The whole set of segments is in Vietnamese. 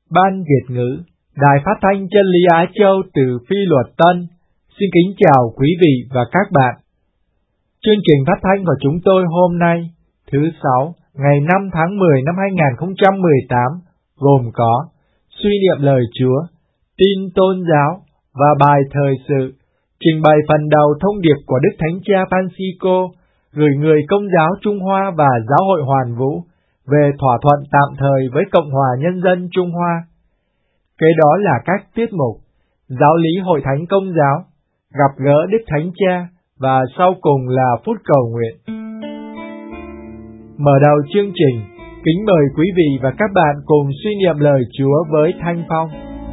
Ban Việt ngữ, Đài Phát thanh Chân lý Á Châu từ Phi Luật Tân, xin kính chào quý vị và các bạn. Chương trình phát thanh của chúng tôi hôm nay, thứ Sáu, ngày 5 tháng 10 năm 2018, gồm có suy niệm lời Chúa, tin tôn giáo và bài thời sự, trình bày phần đầu thông điệp của Đức Thánh Cha Francisco gửi người Công giáo Trung Hoa và Giáo hội Hoàn Vũ về thỏa thuận tạm thời với Cộng hòa Nhân dân Trung Hoa. Kế đó là các tiết mục Giáo lý Hội Thánh Công giáo, gặp gỡ Đức Thánh Cha và sau cùng là phút cầu nguyện. Mở đầu chương trình, kính mời quý vị và các bạn cùng suy niệm lời Chúa với Thanh Phong.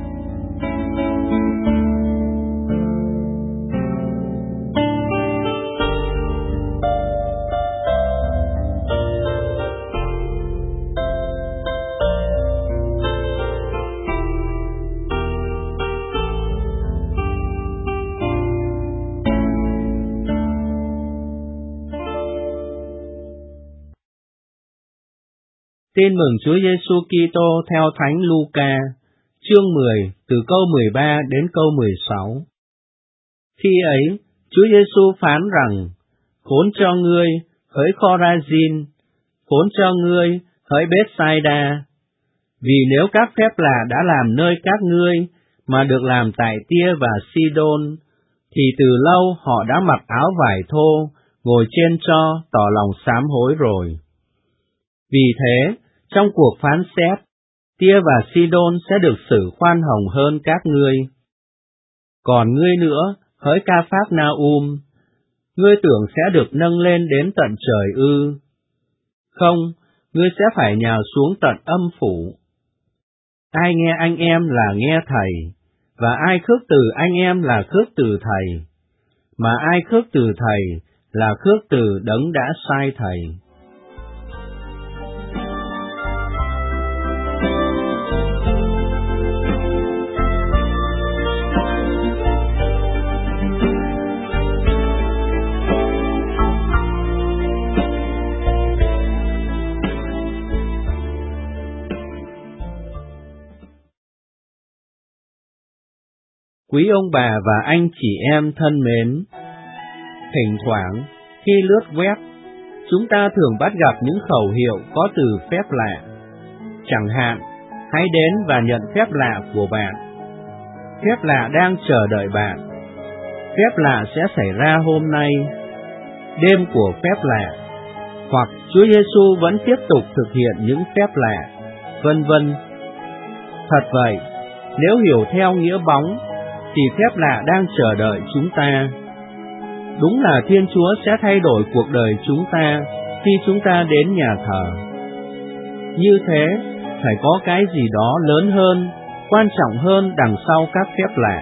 Tin mừng Chúa Giêsu Kitô theo Thánh Luca, chương 10, từ câu 13 đến câu 16. Khi ấy, Chúa Giêsu phán rằng: Khốn cho ngươi, hỡi Khorazin, khốn cho ngươi, hỡi Bethsaida, vì nếu các phép lạ đã làm nơi các ngươi mà được làm tại Tia và Sidon, thì từ lâu họ đã mặc áo vải thô, ngồi trên tro, tỏ lòng sám hối rồi. Vì thế, trong cuộc phán xét, Tia và Sidon sẽ được xử khoan hồng hơn các ngươi. Còn ngươi nữa, hỡi Ca-phác-na-um, ngươi tưởng sẽ được nâng lên đến tận trời ư? Không, ngươi sẽ phải nhào xuống tận âm phủ. Ai nghe anh em là nghe thầy, và ai khước từ anh em là khước từ thầy, mà ai khước từ thầy là khước từ đấng đã sai thầy. Quý ông bà và anh chị em thân mến, thỉnh thoảng khi lướt web, chúng ta thường bắt gặp những khẩu hiệu có từ phép lạ. Chẳng hạn, hãy đến và nhận phép lạ của bạn. Phép lạ đang chờ đợi bạn. Phép lạ sẽ xảy ra hôm nay. Đêm của phép lạ. Hoặc Chúa Giêsu vẫn tiếp tục thực hiện những phép lạ, vân vân. Thật vậy, nếu hiểu theo nghĩa bóng, thì phép lạ đang chờ đợi chúng ta. Đúng là Thiên Chúa sẽ thay đổi cuộc đời chúng ta khi chúng ta đến nhà thờ. Như thế, phải có cái gì đó lớn hơn, quan trọng hơn đằng sau các phép lạ.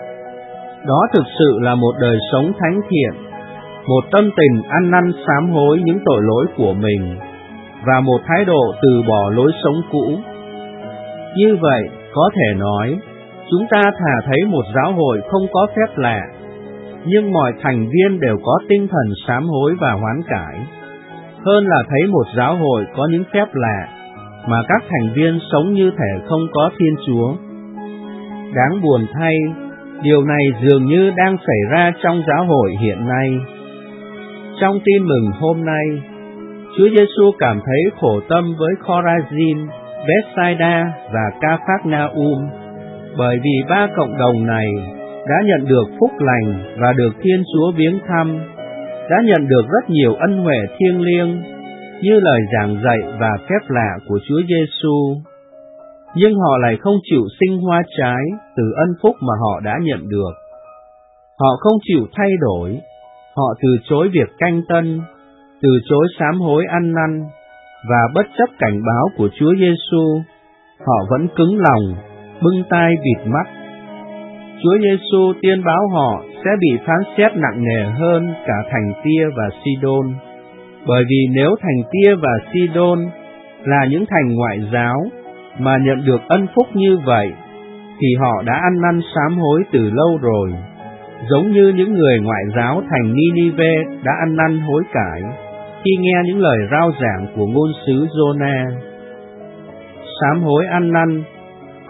Đó thực sự là một đời sống thánh thiện, một tâm tình ăn năn sám hối những tội lỗi của mình, và một thái độ từ bỏ lối sống cũ. Như vậy, có thể nói, chúng ta thà thấy một giáo hội không có phép lạ, nhưng mọi thành viên đều có tinh thần sám hối và hoán cải, hơn là thấy một giáo hội có những phép lạ, mà các thành viên sống như thể không có Thiên Chúa. Đáng buồn thay, điều này dường như đang xảy ra trong giáo hội hiện nay. Trong tin mừng hôm nay, Chúa Giêsu cảm thấy khổ tâm với Khorazin, Bethsaida và Ca-phác-na-um, bởi vì ba cộng đồng này đã nhận được phúc lành và được Thiên Chúa viếng thăm, đã nhận được rất nhiều ân huệ thiêng liêng như lời giảng dạy và phép lạ của Chúa Giêsu, nhưng họ lại không chịu sinh hoa trái từ ân phúc mà họ đã nhận được. Họ không chịu thay đổi, họ từ chối việc canh tân, từ chối sám hối ăn năn, và bất chấp cảnh báo của Chúa Giêsu, họ vẫn cứng lòng, bưng tai bịt mắt. Chúa Giêsu tiên báo họ sẽ bị phán xét nặng nề hơn cả thành Tia và Sidon, bởi vì nếu thành Tia và Sidon là những thành ngoại giáo mà nhận được ân phúc như vậy, thì họ đã ăn năn sám hối từ lâu rồi, giống như những người ngoại giáo thành Ninive đã ăn năn hối cải khi nghe những lời rao giảng của ngôn sứ Giô-na. Sám hối ăn năn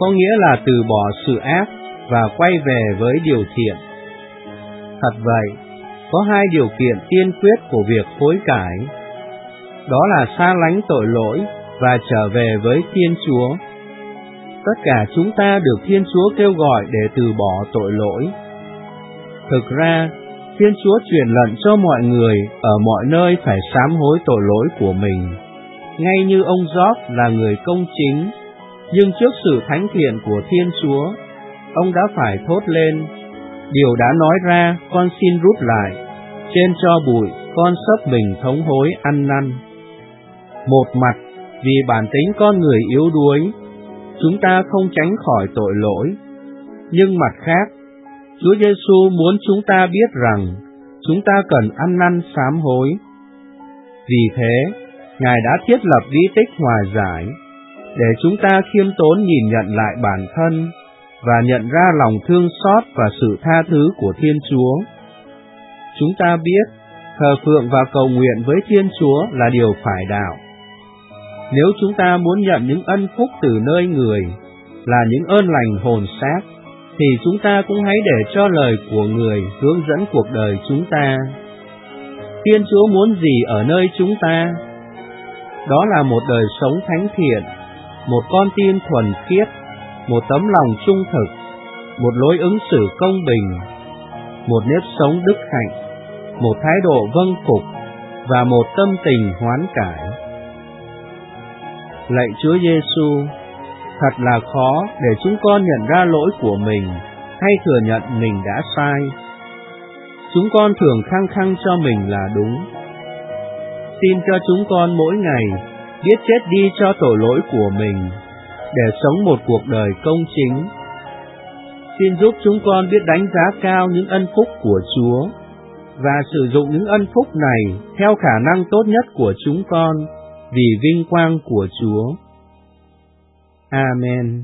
có nghĩa là từ bỏ sự ác và quay về với điều thiện. Thật vậy, có hai điều kiện tiên quyết của việc hối cải. Đó là xa lánh tội lỗi và trở về với Thiên Chúa. Tất cả chúng ta được Thiên Chúa kêu gọi để từ bỏ tội lỗi. Thực ra, Thiên Chúa truyền lệnh cho mọi người ở mọi nơi phải sám hối tội lỗi của mình, ngay như ông Gióp là người công chính, nhưng trước sự thánh thiện của Thiên Chúa, ông đã phải thốt lên: điều đã nói ra con xin rút lại, trên tro bụi con xấp mình thống hối ăn năn. Một mặt, vì bản tính con người yếu đuối, chúng ta không tránh khỏi tội lỗi, nhưng mặt khác, Chúa Giêsu muốn chúng ta biết rằng chúng ta cần ăn năn sám hối. Vì thế, Ngài đã thiết lập di tích hòa giải, để chúng ta khiêm tốn nhìn nhận lại bản thân và nhận ra lòng thương xót và sự tha thứ của Thiên Chúa. Chúng ta biết, thờ phượng và cầu nguyện với Thiên Chúa là điều phải đạo. Nếu chúng ta muốn nhận những ân phúc từ nơi người, là những ơn lành hồn xác, thì chúng ta cũng hãy để cho lời của người hướng dẫn cuộc đời chúng ta. Thiên Chúa muốn gì ở nơi chúng ta? Đó là một đời sống thánh thiện, một con tim thuần khiết, một tấm lòng trung thực, một lối ứng xử công bình, một nếp sống đức hạnh, một thái độ vâng phục và một tâm tình hoán cải. Lạy Chúa Giêsu, thật là khó để chúng con nhận ra lỗi của mình hay thừa nhận mình đã sai. Chúng con thường khăng khăng cho mình là đúng. Xin cho chúng con mỗi ngày biết chết đi cho tội lỗi của mình, để sống một cuộc đời công chính. Xin giúp chúng con biết đánh giá cao những ân phúc của Chúa, và sử dụng những ân phúc này theo khả năng tốt nhất của chúng con, vì vinh quang của Chúa. Amen.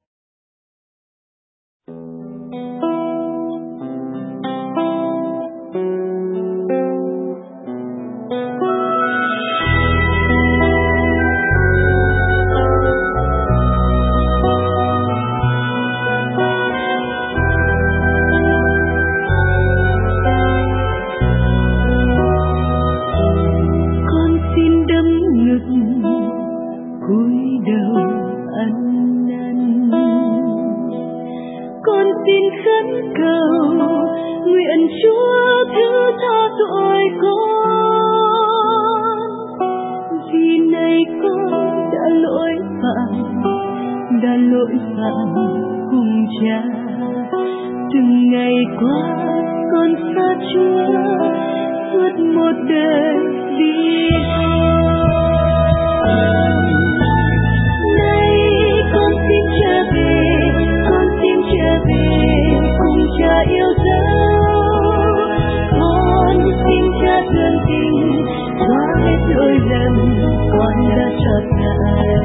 Đã lỗi phạm cùng Cha, từng ngày qua con xa Chúa suốt một đời đi. Nay con xin trở về cùng Cha yêu dấu. Con xin Cha thương tình xóa hết lỗi lầm con đã chót ngại.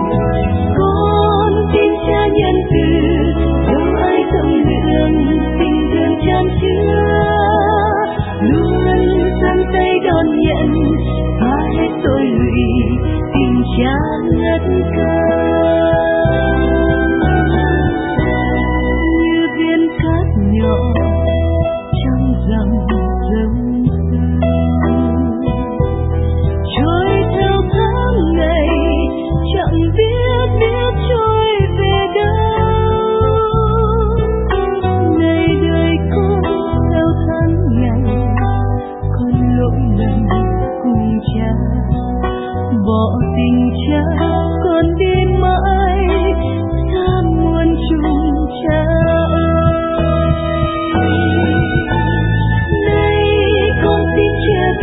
Xin Cha nhân từ, đâu ai rộng lượng, tình thương chan chứa, luôn giang tay đón nhận, xóa hết tội lụy, tình Cha ngất cao. Như viên cát nhỏ trong dòng dâng trôi theo tháng ngày, chẳng biết trôi về đâu. Ngày đời con theo tháng ngày, con lỗi lầm cùng Cha, bỏ tình Cha con đi mãi xa muôn trùng Cha ơi. Nay con xin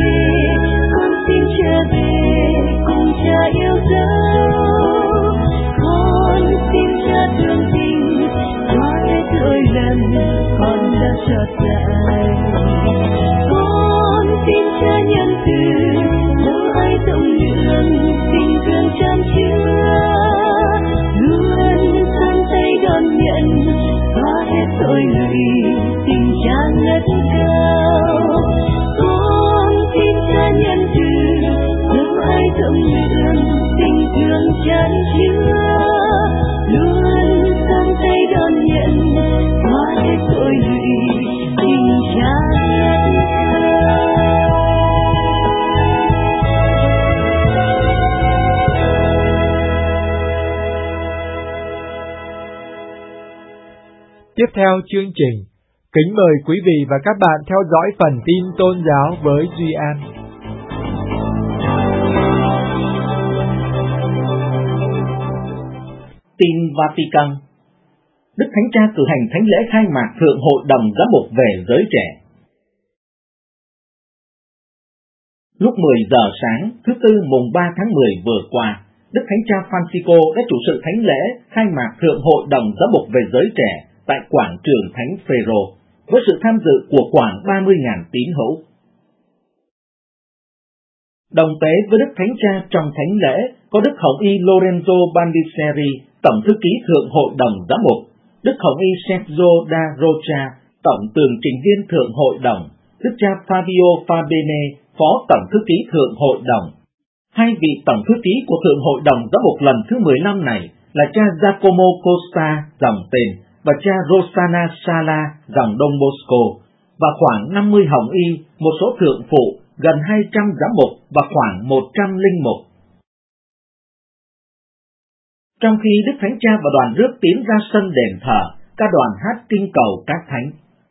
trở về cùng Cha yêu dấu. Con xin Cha thương tình xóa hết lỗi lầm con đã chót ngại. Con xin Cha nhân từ, đâu ai rộng lượng, tình thương chan chứa, luôn giang tay đón nhận, xóa hết tội lụy, tình Cha ngất cao. Con xin Cha nhân từ, đâu ai rộng lượng, tình thương chan chứa, luôn Tiếp theo chương trình, kính mời quý vị và các bạn theo dõi phần tin tôn giáo với Duy An. Tin Vatican. Đức Thánh Cha cử hành thánh lễ khai mạc Thượng Hội đồng Giám mục về giới trẻ. Lúc 10 giờ sáng, thứ Tư mùng 3 tháng 10 vừa qua, Đức Thánh Cha Francisco đã chủ sự thánh lễ khai mạc Thượng Hội đồng Giám mục về giới trẻ tại quảng trường Thánh Phêrô, với sự tham dự của khoảng 30.000 tín hữu. Đồng tế với Đức Thánh Cha trong thánh lễ có Đức Hồng y Lorenzo Bandiseri, Tổng thư ký Thượng Hội đồng Giám mục, Đức Hồng y Sergio da Rocha, Tổng tường trình viên Thượng Hội đồng, Đức cha Fabio Fabene, Phó Tổng thư ký Thượng Hội đồng. Hai vị Tổng thư ký của Thượng Hội đồng Giám mục lần thứ 15 này là cha Giacomo Costa, dòng Tên, và cha Rosana Sala, dòng Don Bosco, và khoảng 50 hồng y, một số thượng phụ, gần 200 giám mục và khoảng 100 linh mục. Trong khi Đức Thánh Cha và đoàn rước tiến ra sân đền thờ, ca đoàn hát kinh cầu các thánh.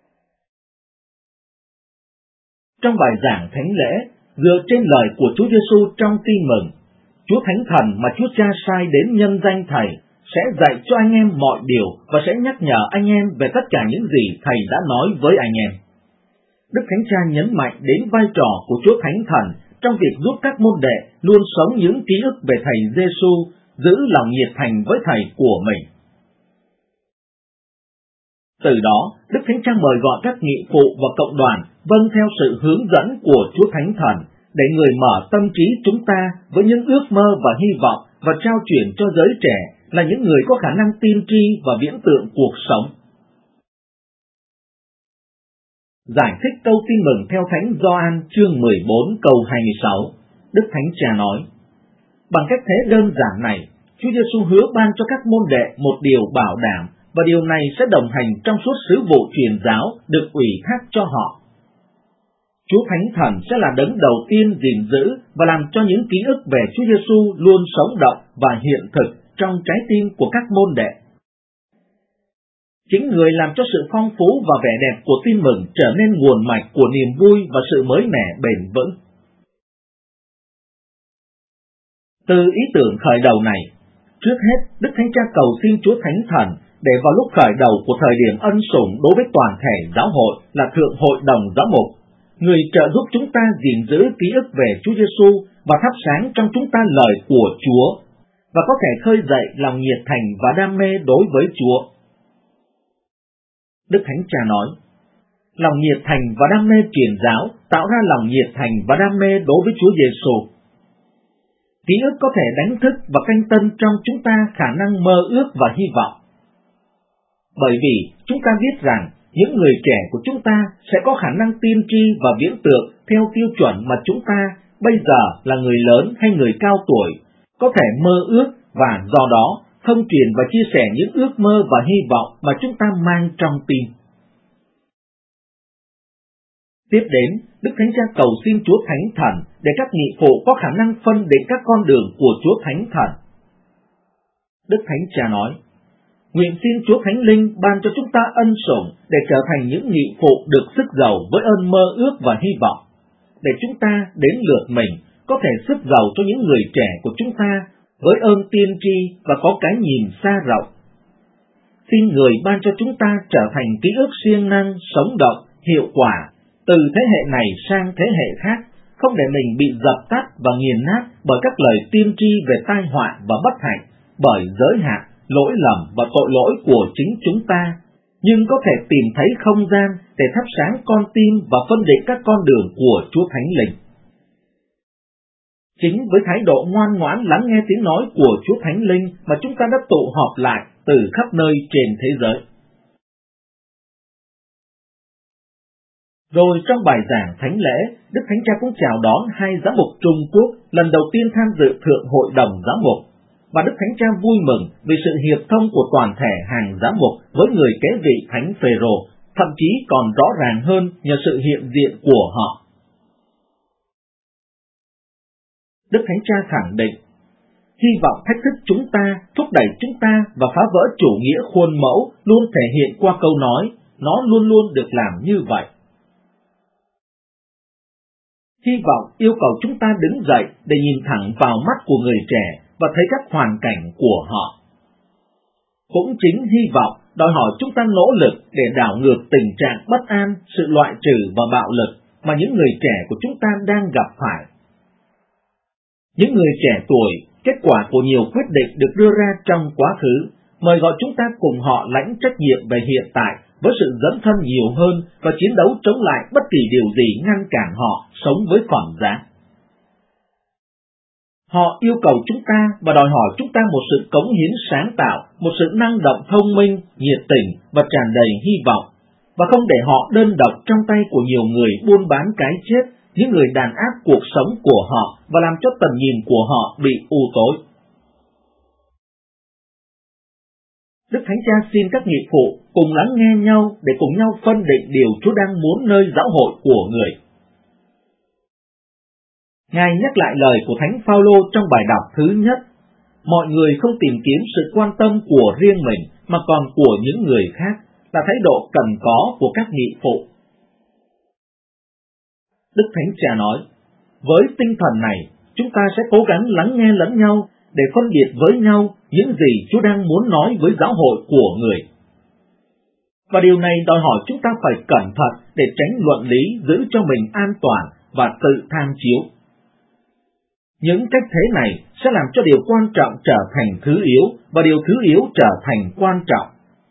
Trong bài giảng thánh lễ, dựa trên lời của Chúa Giêsu trong Tin Mừng, Chúa Thánh Thần mà Chúa Cha sai đến nhân danh Thầy sẽ dạy cho anh em mọi điều và sẽ nhắc nhở anh em về tất cả những gì Thầy đã nói với anh em. Đức Thánh Cha nhấn mạnh đến vai trò của Chúa Thánh Thần trong việc giúp các môn đệ luôn sống những ký ức về Thầy Giêsu, giữ lòng nhiệt thành với Thầy của mình. Từ đó, Đức Thánh Cha mời gọi các nghị phụ và cộng đoàn vâng theo sự hướng dẫn của Chúa Thánh Thần để người mở tâm trí chúng ta với những ước mơ và hy vọng và trao chuyển cho giới trẻ là những người có khả năng tiên tri và viễn tượng cuộc sống. Giải thích câu Tin Mừng theo Thánh Gioan chương 14 câu 26, Đức Thánh Cha nói: bằng cách thế đơn giản này, Chúa Giêsu hứa ban cho các môn đệ một điều bảo đảm, và điều này sẽ đồng hành trong suốt sứ vụ truyền giáo được ủy thác cho họ. Chúa Thánh Thần sẽ là đấng đầu tiên gìn giữ và làm cho những ký ức về Chúa Giêsu luôn sống động và hiện thực trong trái tim của các môn đệ. Chính người làm cho sự phong phú và vẻ đẹp của Tin Mừng trở nên nguồn mạch của niềm vui và sự mới mẻ bền vững. Từ ý tưởng khởi đầu này, trước hết Đức Thánh Cha cầu xin Chúa Thánh Thần để vào lúc khởi đầu của thời điểm ân sủng đối với toàn thể giáo hội là Thượng Hội đồng Giám mục, người trợ giúp chúng ta gìn giữ ký ức về Chúa Giêsu và thắp sáng trong chúng ta lời của Chúa, và có thể khơi dậy lòng nhiệt thành và đam mê đối với Chúa. Đức Thánh Cha nói: lòng nhiệt thành và đam mê truyền giáo tạo ra lòng nhiệt thành và đam mê đối với Chúa Giêsu. Ký ức có thể đánh thức và canh tân trong chúng ta khả năng mơ ước và hy vọng. Bởi vì chúng ta biết rằng những người trẻ của chúng ta sẽ có khả năng tiên tri và viễn tượng theo tiêu chuẩn mà chúng ta bây giờ là người lớn hay người cao tuổi có thể mơ ước, và do đó thông truyền và chia sẻ những ước mơ và hy vọng mà chúng ta mang trong tim. Tiếp đến, Đức Thánh Cha cầu xin Chúa Thánh Thần để các nghị phụ có khả năng phân định các con đường của Chúa Thánh Thần. Đức Thánh Cha nói: nguyện xin Chúa Thánh Linh ban cho chúng ta ân sủng để trở thành những nghị phụ được sức giàu với ơn mơ ước và hy vọng, để chúng ta đến lượt mình có thể sức giàu cho những người trẻ của chúng ta với ơn tiên tri và có cái nhìn xa rộng. Xin người ban cho chúng ta trở thành ký ức siêng năng, sống động, hiệu quả, từ thế hệ này sang thế hệ khác, không để mình bị dập tắt và nghiền nát bởi các lời tiên tri về tai họa và bất hạnh, bởi giới hạn, lỗi lầm và tội lỗi của chính chúng ta, nhưng có thể tìm thấy không gian để thắp sáng con tim và phân định các con đường của Chúa Thánh Linh. Chính với thái độ ngoan ngoãn lắng nghe tiếng nói của Chúa Thánh Linh mà chúng ta đã tụ họp lại từ khắp nơi trên thế giới. Rồi trong bài giảng thánh lễ, Đức Thánh Cha cũng chào đón hai giám mục Trung Quốc lần đầu tiên tham dự Thượng Hội đồng Giám mục, và Đức Thánh Cha vui mừng vì sự hiệp thông của toàn thể hàng giám mục với người kế vị Thánh Phêrô, thậm chí còn rõ ràng hơn nhờ sự hiện diện của họ. Đức Thánh Cha khẳng định: hy vọng thách thức chúng ta, thúc đẩy chúng ta và phá vỡ chủ nghĩa khuôn mẫu luôn thể hiện qua câu nói, nó luôn luôn được làm như vậy. Hy vọng yêu cầu chúng ta đứng dậy để nhìn thẳng vào mắt của người trẻ và thấy các hoàn cảnh của họ. Cũng chính hy vọng đòi hỏi chúng ta nỗ lực để đảo ngược tình trạng bất an, sự loại trừ và bạo lực mà những người trẻ của chúng ta đang gặp phải. Những người trẻ tuổi, kết quả của nhiều quyết định được đưa ra trong quá khứ, mời gọi chúng ta cùng họ lãnh trách nhiệm về hiện tại với sự dấn thân nhiều hơn và chiến đấu chống lại bất kỳ điều gì ngăn cản họ sống với phẩm giá. Họ yêu cầu chúng ta và đòi hỏi chúng ta một sự cống hiến sáng tạo, một sự năng động thông minh, nhiệt tình và tràn đầy hy vọng, và không để họ đơn độc trong tay của nhiều người buôn bán cái chết, những người đàn áp cuộc sống của họ và làm cho tầm nhìn của họ bị u tối. Đức Thánh Cha xin các nghị phụ cùng lắng nghe nhau để cùng nhau phân định điều Chúa đang muốn nơi giáo hội của người. Ngài nhắc lại lời của Thánh Phaolô trong bài đọc thứ nhất: mọi người không tìm kiếm sự quan tâm của riêng mình mà còn của những người khác, là thái độ cần có của các nghị phụ. Đức Thánh Cha nói, với tinh thần này, chúng ta sẽ cố gắng lắng nghe lẫn nhau để phân biệt với nhau những gì Chúa đang muốn nói với giáo hội của người. Và điều này đòi hỏi chúng ta phải cẩn thận để tránh luận lý, giữ cho mình an toàn và tự tham chiếu. Những cách thế này sẽ làm cho điều quan trọng trở thành thứ yếu và điều thứ yếu trở thành quan trọng.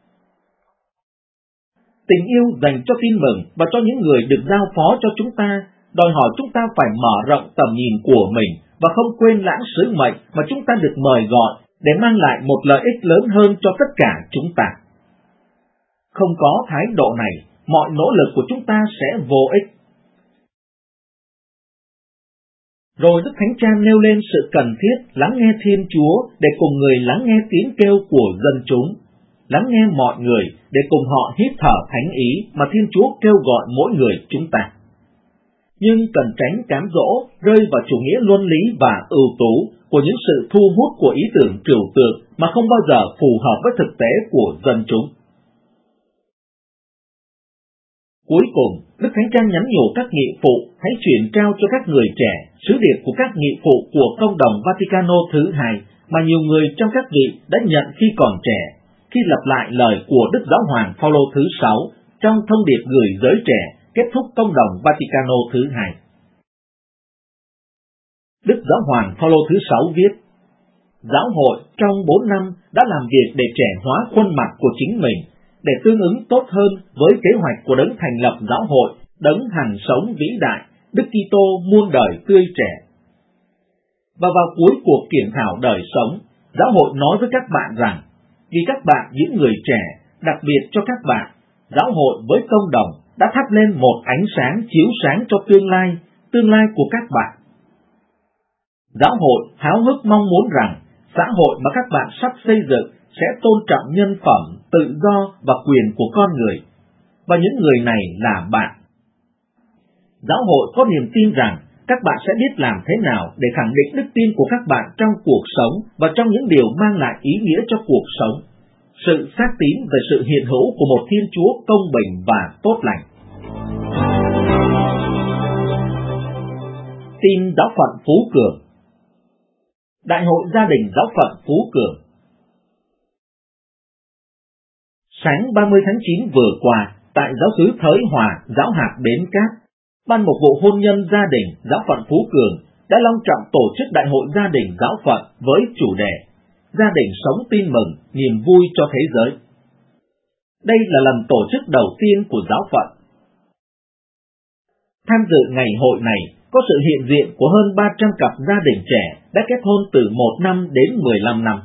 Tình yêu dành cho tin mừng và cho những người được giao phó cho chúng ta đòi hỏi chúng ta phải mở rộng tầm nhìn của mình và không quên lãng sứ mệnh mà chúng ta được mời gọi để mang lại một lợi ích lớn hơn cho tất cả chúng ta. Không có thái độ này, mọi nỗ lực của chúng ta sẽ vô ích. Rồi Đức Thánh Cha nêu lên sự cần thiết lắng nghe Thiên Chúa để cùng người lắng nghe tiếng kêu của dân chúng, lắng nghe mọi người để cùng họ hít thở thánh ý mà Thiên Chúa kêu gọi mỗi người chúng ta. Nhưng cần tránh cám dỗ, rơi vào chủ nghĩa luân lý và ưu tú của những sự thu hút của ý tưởng trừu tượng mà không bao giờ phù hợp với thực tế của dân chúng. Cuối cùng, Đức Thánh Cha nhắn nhủ các nghị phụ hãy chuyển trao cho các người trẻ sứ điệp của các nghị phụ của Công đồng Vaticano thứ 2 mà nhiều người trong các vị đã nhận khi còn trẻ, khi lặp lại lời của Đức Giáo hoàng Phaolô thứ 6 trong thông điệp gửi giới trẻ kết thúc Công đồng Vaticano thứ 2. Đức Giáo hoàng Phaolô thứ 6 viết: Giáo hội trong 4 năm đã làm việc để trẻ hóa khuôn mặt của chính mình, để tương ứng tốt hơn với kế hoạch của đấng thành lập giáo hội, đấng hằng sống vĩ đại, Đức Kitô muôn đời tươi trẻ. Và vào cuối cuộc kiểm thảo đời sống, giáo hội nói với các bạn rằng, vì các bạn những người trẻ, đặc biệt cho các bạn, giáo hội với công đồng đã thắp lên một ánh sáng chiếu sáng cho tương lai của các bạn. Giáo hội háo hức mong muốn rằng xã hội mà các bạn sắp xây dựng sẽ tôn trọng nhân phẩm, tự do và quyền của con người, và những người này là bạn. Giáo hội có niềm tin rằng các bạn sẽ biết làm thế nào để khẳng định đức tin của các bạn trong cuộc sống và trong những điều mang lại ý nghĩa cho cuộc sống, sự xác tín về sự hiện hữu của một Thiên Chúa công bình và tốt lành. Tin giáo phận Phú Cường. Đại hội gia đình giáo phận Phú Cường. Sáng 30 tháng 9 vừa qua, tại giáo xứ Thới Hòa, giáo hạt Bến Cát, Ban Mục vụ Hôn nhân Gia đình giáo phận Phú Cường đã long trọng tổ chức đại hội gia đình giáo phận với chủ đề Gia đình sống tin mừng, niềm vui cho thế giới. Đây là lần tổ chức đầu tiên của giáo phận. Tham dự ngày hội này có sự hiện diện của hơn 300 cặp gia đình trẻ đã kết hôn từ 1 năm đến 15 năm.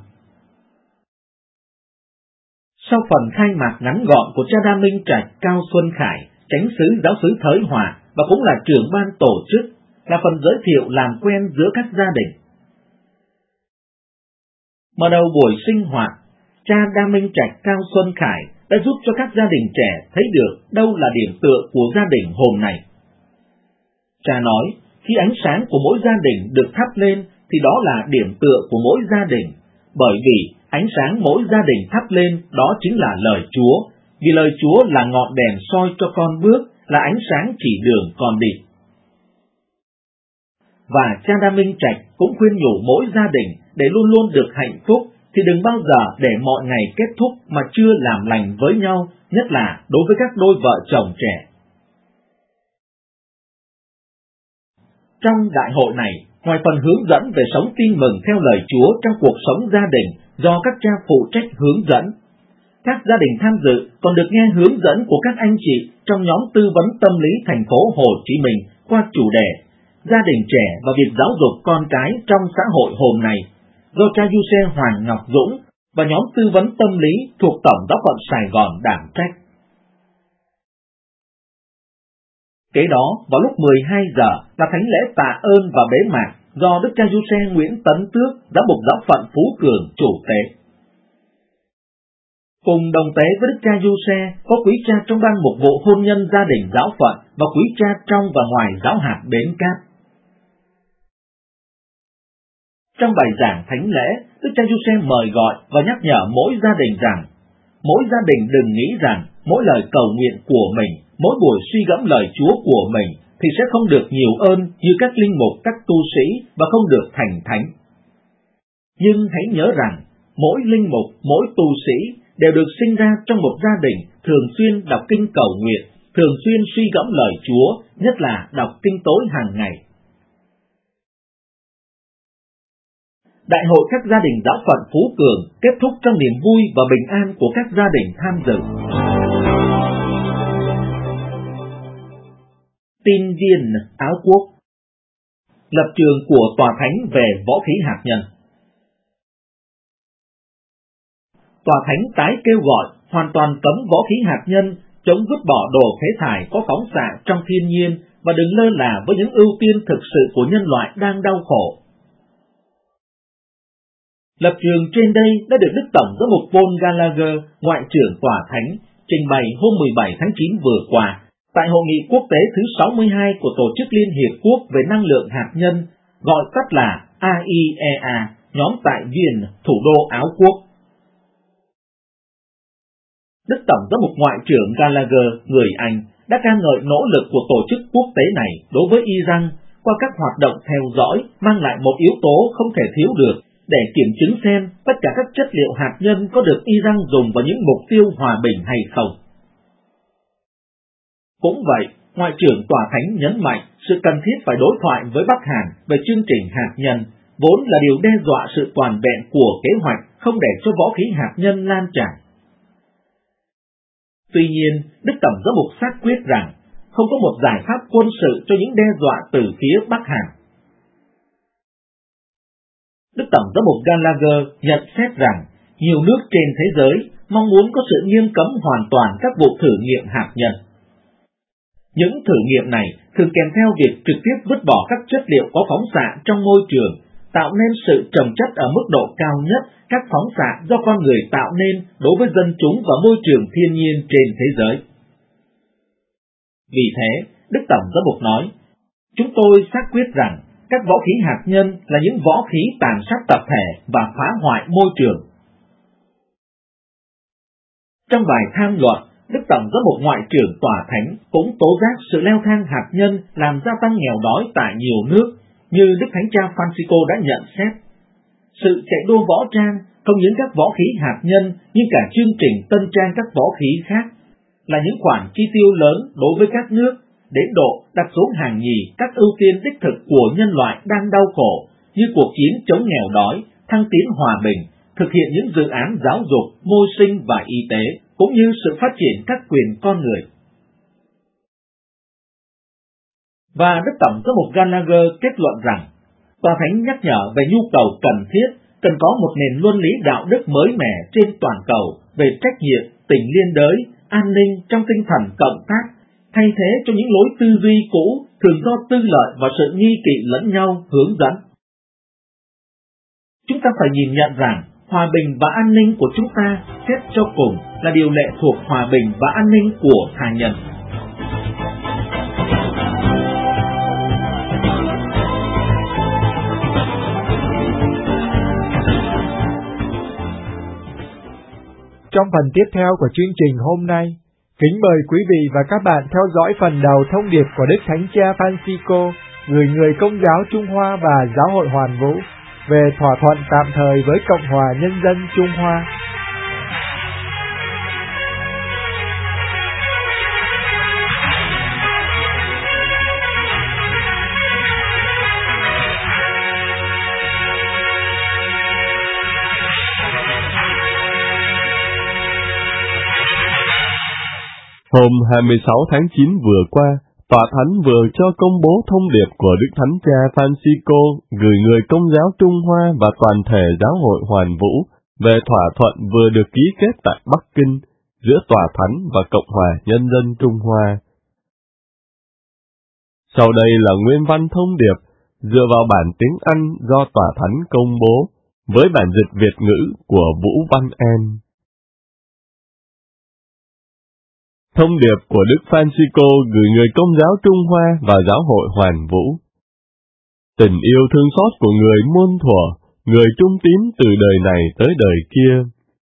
Sau phần khai mạc ngắn gọn của cha Đa Minh Trạch Cao Xuân Khải, chánh xứ giáo xứ Thới Hòa và cũng là trưởng ban tổ chức, là phần giới thiệu làm quen giữa các gia đình. Mở đầu buổi sinh hoạt, cha Đa Minh Trạch Cao Xuân Khải đã giúp cho các gia đình trẻ thấy được đâu là điểm tựa của gia đình hôm nay. Cha nói, khi ánh sáng của mỗi gia đình được thắp lên thì đó là điểm tựa của mỗi gia đình, bởi vì ánh sáng mỗi gia đình thắp lên đó chính là lời Chúa, vì lời Chúa là ngọn đèn soi cho con bước, là ánh sáng chỉ đường con đi. Và cha Đa Minh Trạch cũng khuyên nhủ mỗi gia đình để luôn luôn được hạnh phúc, thì đừng bao giờ để mọi ngày kết thúc mà chưa làm lành với nhau, nhất là đối với các đôi vợ chồng trẻ. Trong đại hội này, ngoài phần hướng dẫn về sống tin mừng theo lời Chúa trong cuộc sống gia đình do các cha phụ trách hướng dẫn, các gia đình tham dự còn được nghe hướng dẫn của các anh chị trong nhóm tư vấn tâm lý thành phố Hồ Chí Minh qua chủ đề Gia đình trẻ và việc giáo dục con cái trong xã hội hôm nay, do cha Giuse Hoàng Ngọc Dũng và nhóm tư vấn tâm lý thuộc Tổng Giáo phận Sài Gòn đảm trách. Kế đó, vào lúc 12 giờ là thánh lễ tạ ơn và bế mạc do Đức cha Giuse Nguyễn Tấn Tước, Giám mục Giáo phận Phú Cường chủ tế. Cùng đồng tế với Đức cha Giuse có quý cha trong ban mục vụ hôn nhân gia đình giáo phận và quý cha trong và ngoài giáo hạt Bến Cát. Trong bài giảng thánh lễ, Đức cha Giuse mời gọi và nhắc nhở mỗi gia đình rằng, mỗi gia đình đừng nghĩ rằng mỗi lời cầu nguyện của mình, mỗi buổi suy gẫm lời Chúa của mình thì sẽ không được nhiều ơn như các linh mục, các tu sĩ và không được thành thánh. Nhưng hãy nhớ rằng, mỗi linh mục, mỗi tu sĩ đều được sinh ra trong một gia đình thường xuyên đọc kinh cầu nguyện, thường xuyên suy gẫm lời Chúa, nhất là đọc kinh tối hàng ngày. Đại hội các gia đình giáo phận Phú Cường kết thúc trong niềm vui và bình an của các gia đình tham dự. Tin viên áo quốc. Lập trường của Tòa Thánh về võ khí hạt nhân. Tòa Thánh tái kêu gọi hoàn toàn cấm võ khí hạt nhân, chống vứt bỏ đồ phế thải có phóng xạ trong thiên nhiên và đừng lơ là với những ưu tiên thực sự của nhân loại đang đau khổ. Lập trường trên đây đã được Đức Tổng Giám mục Paul Gallagher, Ngoại trưởng Tòa Thánh, trình bày hôm 17 tháng 9 vừa qua, tại Hội nghị quốc tế thứ 62 của Tổ chức Liên Hiệp Quốc về Năng lượng hạt nhân, gọi tắt là AIEA, nhóm tại Viên, thủ đô Áo Quốc. Đức Tổng Giám mục Ngoại trưởng Gallagher, người Anh, đã ca ngợi nỗ lực của tổ chức quốc tế này đối với Iran qua các hoạt động theo dõi mang lại một yếu tố không thể thiếu được để kiểm chứng xem tất cả các chất liệu hạt nhân có được Iran dùng vào những mục tiêu hòa bình hay không. Cũng vậy, Ngoại trưởng Tòa Thánh nhấn mạnh sự cần thiết phải đối thoại với Bắc Hàn về chương trình hạt nhân, vốn là điều đe dọa sự toàn vẹn của kế hoạch không để cho võ khí hạt nhân lan tràn. Tuy nhiên, Đức Tổng Giám mục xác quyết rằng không có một giải pháp quân sự cho những đe dọa từ phía Bắc Hàn. Đức Tổng Giám mục Gallagher nhận xét rằng nhiều nước trên thế giới mong muốn có sự nghiêm cấm hoàn toàn các vụ thử nghiệm hạt nhân. Những thử nghiệm này thường kèm theo việc trực tiếp vứt bỏ các chất liệu có phóng xạ trong môi trường, tạo nên sự trồng chất ở mức độ cao nhất các phóng xạ do con người tạo nên đối với dân chúng và môi trường thiên nhiên trên thế giới. Vì thế, Đức Tổng Giám mục nói, chúng tôi xác quyết rằng các võ khí hạt nhân là những võ khí tàn sát tập thể và phá hoại môi trường. Trong bài tham luận, Đức Tổng Giám mục Ngoại trưởng Tòa Thánh cũng tố giác sự leo thang hạt nhân làm gia tăng nghèo đói tại nhiều nước, như Đức Thánh Cha Francisco đã nhận xét. Sự chạy đua võ trang không những các võ khí hạt nhân nhưng cả chương trình tân trang các võ khí khác là những khoản chi tiêu lớn đối với các nước, đến độ đặt xuống hàng nhì các ưu tiên đích thực của nhân loại đang đau khổ như cuộc chiến chống nghèo đói, thăng tiến hòa bình, thực hiện những dự án giáo dục, môi sinh và y tế, cũng như sự phát triển các quyền con người. Và Đức Tổng Giám mục Gallagher kết luận rằng, Tòa Thánh nhắc nhở về nhu cầu cần thiết cần có một nền luân lý đạo đức mới mẻ trên toàn cầu về trách nhiệm, tình liên đới, an ninh trong tinh thần cộng tác, thay thế cho những lối tư duy cũ thường do tư lợi và sự nghi kỵ lẫn nhau hướng dẫn. Chúng ta phải nhìn nhận rằng hòa bình và an ninh của chúng ta xét cho cùng là điều lệ thuộc hòa bình và an ninh của tha nhân. trong phần tiếp theo của chương trình hôm nay. Kính mời quý vị và các bạn theo dõi phần đầu thông điệp của Đức Thánh Cha Francisco gửi người Công giáo Trung Hoa và Giáo hội Hoàn Vũ về thỏa thuận tạm thời với Cộng hòa Nhân dân Trung Hoa. Hôm 26 tháng 9 vừa qua, Tòa Thánh vừa cho công bố thông điệp của Đức Thánh Cha Francisco gửi người Công giáo Trung Hoa và toàn thể Giáo hội Hoàn Vũ về thỏa thuận vừa được ký kết tại Bắc Kinh giữa Tòa Thánh và Cộng hòa Nhân dân Trung Hoa. Sau đây là nguyên văn thông điệp dựa vào bản tiếng Anh do Tòa Thánh công bố với bản dịch Việt ngữ của Vũ Văn An. Thông điệp của Đức Francisco gửi người Công giáo Trung Hoa và Giáo hội Hoàn Vũ. Tình yêu thương xót của người muôn thuở, người trung tín từ đời này tới đời kia.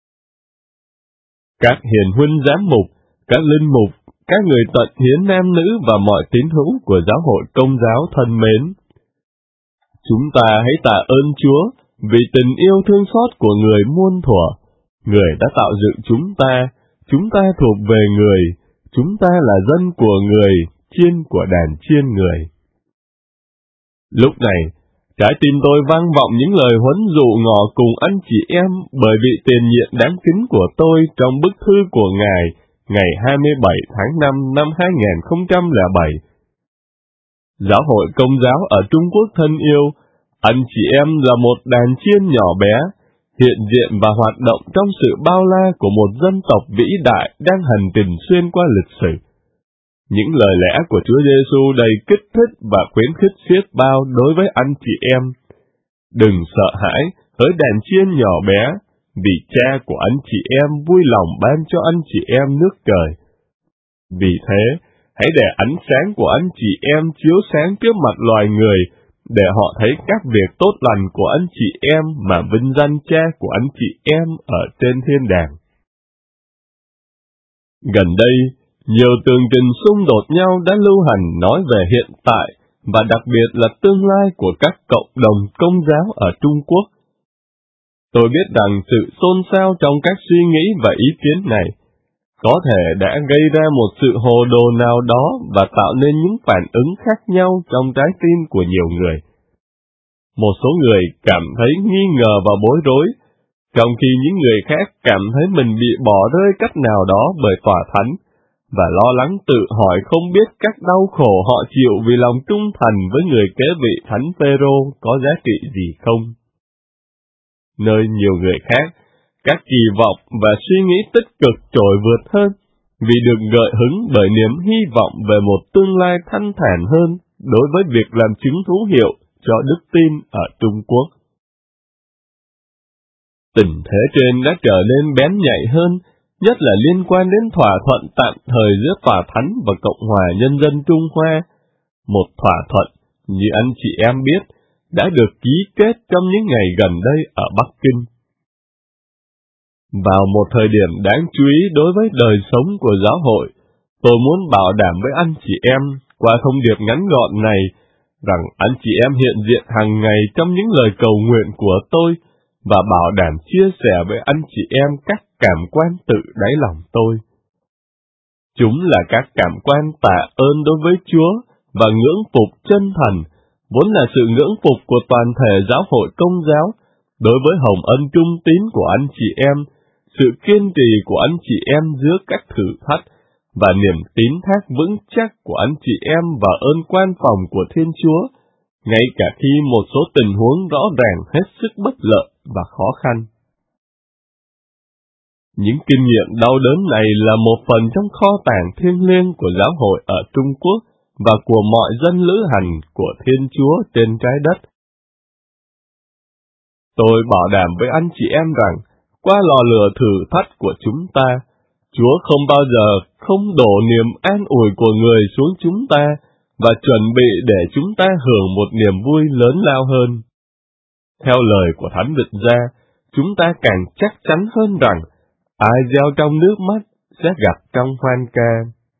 Các hiền huynh giám mục, các linh mục, các người tận hiến nam nữ và mọi tín hữu của Giáo hội Công giáo thân mến. Chúng ta hãy tạ ơn Chúa vì tình yêu thương xót của người muôn thuở. Người đã tạo dựng chúng ta thuộc về người, chúng ta là dân của người, chiên của đàn chiên người. Lúc này, trái tim tôi vang vọng những lời huấn dụ ngỏ cùng anh chị em bởi vị tiền nhiệm đáng kính của tôi trong bức thư của Ngài ngày 27 tháng 5 năm 2007. Giáo hội Công giáo ở Trung Quốc thân yêu, anh chị em là một đàn chiên nhỏ bé, hiện diện và hoạt động trong sự bao la của một dân tộc vĩ đại đang hành trình xuyên qua lịch sử. Những lời lẽ của Chúa Giêsu đầy kích thích và khuyến khích xiết bao đối với anh chị em. Đừng sợ hãi hỡi đàn chiên nhỏ bé, vì Cha của anh chị em vui lòng ban cho anh chị em nước trời. Vì thế, hãy để ánh sáng của anh chị em chiếu sáng trước mặt loài người, để họ thấy các việc tốt lành của anh chị em mà vinh danh Cha của anh chị em ở trên thiên đàng. Gần đây, nhiều tường trình xung đột nhau đã lưu hành nói về hiện tại và đặc biệt là tương lai của các cộng đồng Công giáo ở Trung Quốc. Tôi biết rằng sự xôn xao trong các suy nghĩ và ý kiến này có thể đã gây ra một sự hồ đồ nào đó và tạo nên những phản ứng khác nhau trong trái tim của nhiều người. Một số người cảm thấy nghi ngờ và bối rối, trong khi những người khác cảm thấy mình bị bỏ rơi cách nào đó bởi Tòa Thánh, và lo lắng tự hỏi không biết các đau khổ họ chịu vì lòng trung thành với người kế vị Thánh Phêrô có giá trị gì không. Nơi nhiều người khác, các kỳ vọng và suy nghĩ tích cực trội vượt hơn, vì được gợi hứng bởi niềm hy vọng về một tương lai thanh thản hơn đối với việc làm chứng hữu hiệu cho đức tin ở Trung Quốc. Tình thế trên đã trở nên bén nhạy hơn, nhất là liên quan đến thỏa thuận tạm thời giữa Tòa Thánh và Cộng hòa Nhân dân Trung Hoa, một thỏa thuận, như anh chị em biết, đã được ký kết trong những ngày gần đây ở Bắc Kinh. Vào một thời điểm đáng chú ý đối với đời sống của giáo hội, tôi muốn bảo đảm với anh chị em qua thông điệp ngắn gọn này rằng anh chị em hiện diện hàng ngày trong những lời cầu nguyện của tôi và bảo đảm chia sẻ với anh chị em các cảm quan tự đáy lòng tôi. Chúng là các cảm quan tạ ơn đối với Chúa và ngưỡng phục chân thành, vốn là sự ngưỡng phục của toàn thể giáo hội Công giáo đối với hồng ân trung tín của anh chị em, sự kiên trì của anh chị em giữa các thử thách và niềm tín thác vững chắc của anh chị em vào ơn quan phòng của Thiên Chúa, ngay cả khi một số tình huống rõ ràng hết sức bất lợi và khó khăn. Những kinh nghiệm đau đớn này là một phần trong kho tàng thiêng liêng của giáo hội ở Trung Quốc và của mọi dân lữ hành của Thiên Chúa trên trái đất. Tôi bảo đảm với anh chị em rằng, qua lò lửa thử thách của chúng ta, Chúa không bao giờ không đổ niềm an ủi của người xuống chúng ta và chuẩn bị để chúng ta hưởng một niềm vui lớn lao hơn. Theo lời của Thánh Vịnh Gia, chúng ta càng chắc chắn hơn rằng ai gieo trong nước mắt sẽ gặt trong hoan ca.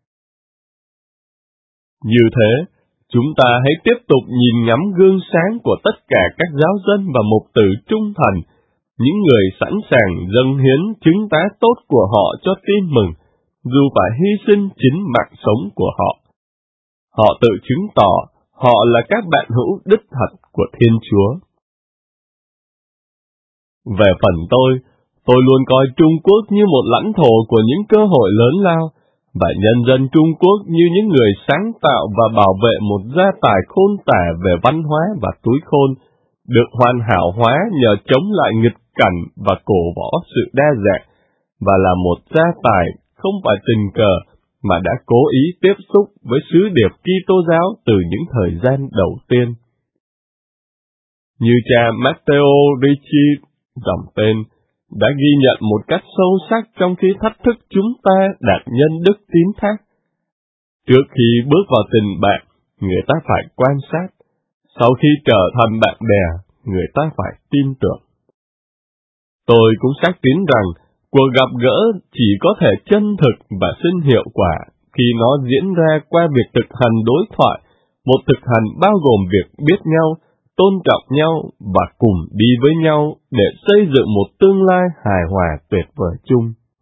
Như thế, chúng ta hãy tiếp tục nhìn ngắm gương sáng của tất cả các giáo dân và mục tử trung thành, những người sẵn sàng dâng hiến chứng tá tốt của họ cho tin mừng, dù phải hy sinh chính mạng sống của họ. Họ tự chứng tỏ họ là các bạn hữu đích thật của Thiên Chúa. Về phần tôi luôn coi Trung Quốc như một lãnh thổ của những cơ hội lớn lao, và nhân dân Trung Quốc như những người sáng tạo và bảo vệ một gia tài khôn tả về văn hóa và túi khôn, được hoàn hảo hóa nhờ chống lại nghịch cảnh và cổ võ sự đa dạng, và là một gia tài không phải tình cờ mà đã cố ý tiếp xúc với sứ điệp Kitô giáo từ những thời gian đầu tiên. Như cha Matteo Ricci, dòng tên, đã ghi nhận một cách sâu sắc trong khi thách thức chúng ta đạt nhân đức tín thác. Trước khi bước vào tình bạn, người ta phải quan sát. Sau khi trở thành bạn bè, người ta phải tin tưởng. Tôi cũng xác tín rằng cuộc gặp gỡ chỉ có thể chân thực và sinh hiệu quả khi nó diễn ra qua việc thực hành đối thoại, một thực hành bao gồm việc biết nhau, tôn trọng nhau và cùng đi với nhau để xây dựng một tương lai hài hòa tuyệt vời chung.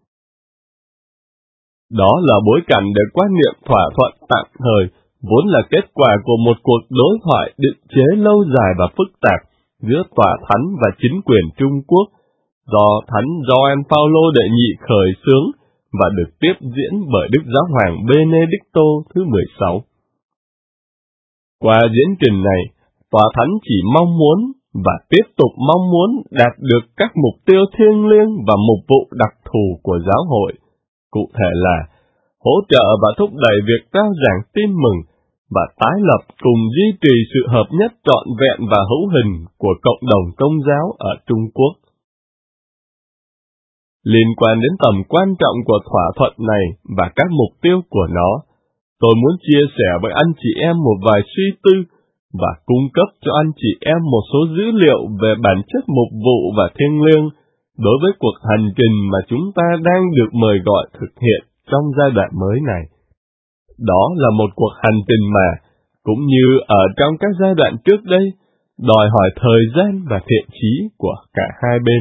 Đó là bối cảnh để quan niệm thỏa thuận tạm thời vốn là kết quả của một cuộc đối thoại định chế lâu dài và phức tạp giữa tòa thánh và chính quyền Trung Quốc, do Thánh Gioan Phaolô đệ nhị khởi xướng và được tiếp diễn bởi Đức Giáo hoàng Benedicto thứ 16. Qua diễn trình này, Tòa Thánh chỉ mong muốn và tiếp tục mong muốn đạt được các mục tiêu thiêng liêng và mục vụ đặc thù của giáo hội, cụ thể là hỗ trợ và thúc đẩy việc rao giảng tin mừng và tái lập cùng duy trì sự hợp nhất trọn vẹn và hữu hình của cộng đồng Công giáo ở Trung Quốc. Liên quan đến tầm quan trọng của thỏa thuận này và các mục tiêu của nó, tôi muốn chia sẻ với anh chị em một vài suy tư và cung cấp cho anh chị em một số dữ liệu về bản chất mục vụ và thiêng liêng đối với cuộc hành trình mà chúng ta đang được mời gọi thực hiện trong giai đoạn mới này. Đó là một cuộc hành trình mà, cũng như ở trong các giai đoạn trước đây, đòi hỏi thời gian và thiện chí của cả hai bên.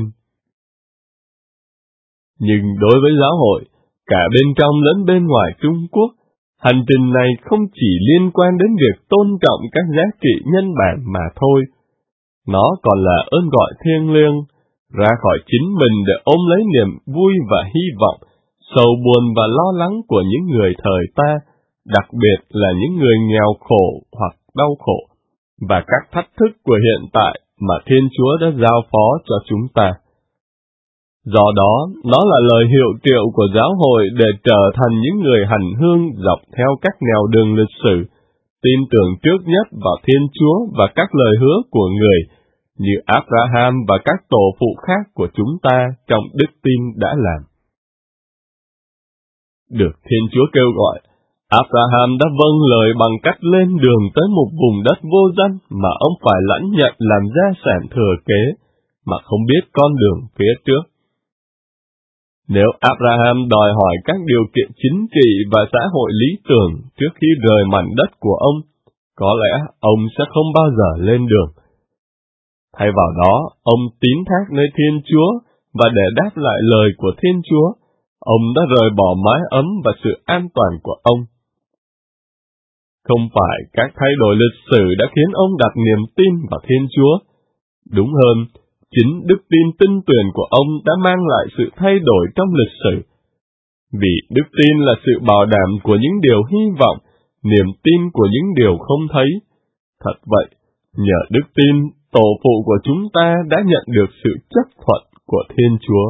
Nhưng đối với giáo hội, cả bên trong lẫn bên ngoài Trung Quốc, hành trình này không chỉ liên quan đến việc tôn trọng các giá trị nhân bản mà thôi. Nó còn là ơn gọi thiêng liêng, ra khỏi chính mình để ôm lấy niềm vui và hy vọng, sầu buồn và lo lắng của những người thời ta, đặc biệt là những người nghèo khổ hoặc đau khổ, và các thách thức của hiện tại mà Thiên Chúa đã giao phó cho chúng ta. Do đó, nó là lời hiệu triệu của giáo hội để trở thành những người hành hương dọc theo các nẻo đường lịch sử, tin tưởng trước nhất vào Thiên Chúa và các lời hứa của người, như Abraham và các tổ phụ khác của chúng ta trong đức tin đã làm. Được Thiên Chúa kêu gọi, Abraham đã vâng lời bằng cách lên đường tới một vùng đất vô danh mà ông phải lãnh nhận làm gia sản thừa kế, mà không biết con đường phía trước. Nếu Abraham đòi hỏi các điều kiện chính trị và xã hội lý tưởng trước khi rời mảnh đất của ông, có lẽ ông sẽ không bao giờ lên đường. Thay vào đó, ông tín thác nơi Thiên Chúa, và để đáp lại lời của Thiên Chúa, ông đã rời bỏ mái ấm và sự an toàn của ông. Không phải các thay đổi lịch sử đã khiến ông đặt niềm tin vào Thiên Chúa. Đúng hơn, chính đức tin tinh tuyền của ông đã mang lại sự thay đổi trong lịch sử. Vì đức tin là sự bảo đảm của những điều hy vọng, niềm tin của những điều không thấy. Thật vậy, nhờ đức tin, tổ phụ của chúng ta đã nhận được sự chấp thuận của Thiên Chúa.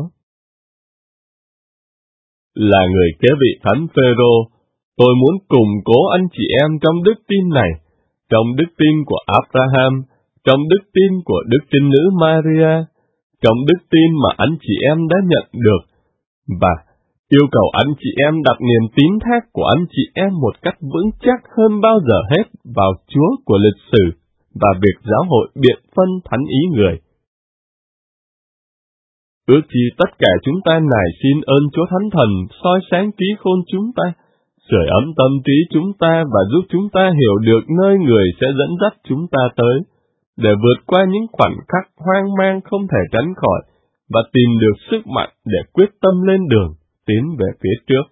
Là người kế vị Thánh Phêrô, tôi muốn củng cố anh chị em trong đức tin này, trong đức tin của Abraham, trong đức tin của Đức Trinh Nữ Maria, trong đức tin mà anh chị em đã nhận được, và yêu cầu anh chị em đặt niềm tín thác của anh chị em một cách vững chắc hơn bao giờ hết vào Chúa của lịch sử và việc giáo hội biện phân thánh ý người. Ước chi tất cả chúng ta nài xin ơn Chúa Thánh Thần soi sáng trí khôn chúng ta, sưởi ấm tâm trí chúng ta và giúp chúng ta hiểu được nơi Người sẽ dẫn dắt chúng ta tới, để vượt qua những khoảnh khắc hoang mang không thể tránh khỏi, và tìm được sức mạnh để quyết tâm lên đường, tiến về phía trước.